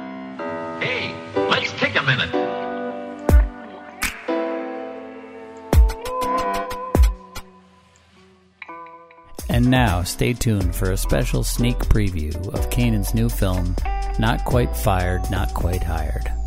Hey, let's take a minute. And now, stay tuned for a special sneak preview of Kanan's new film, Not Quite Fired, Not Quite Hired.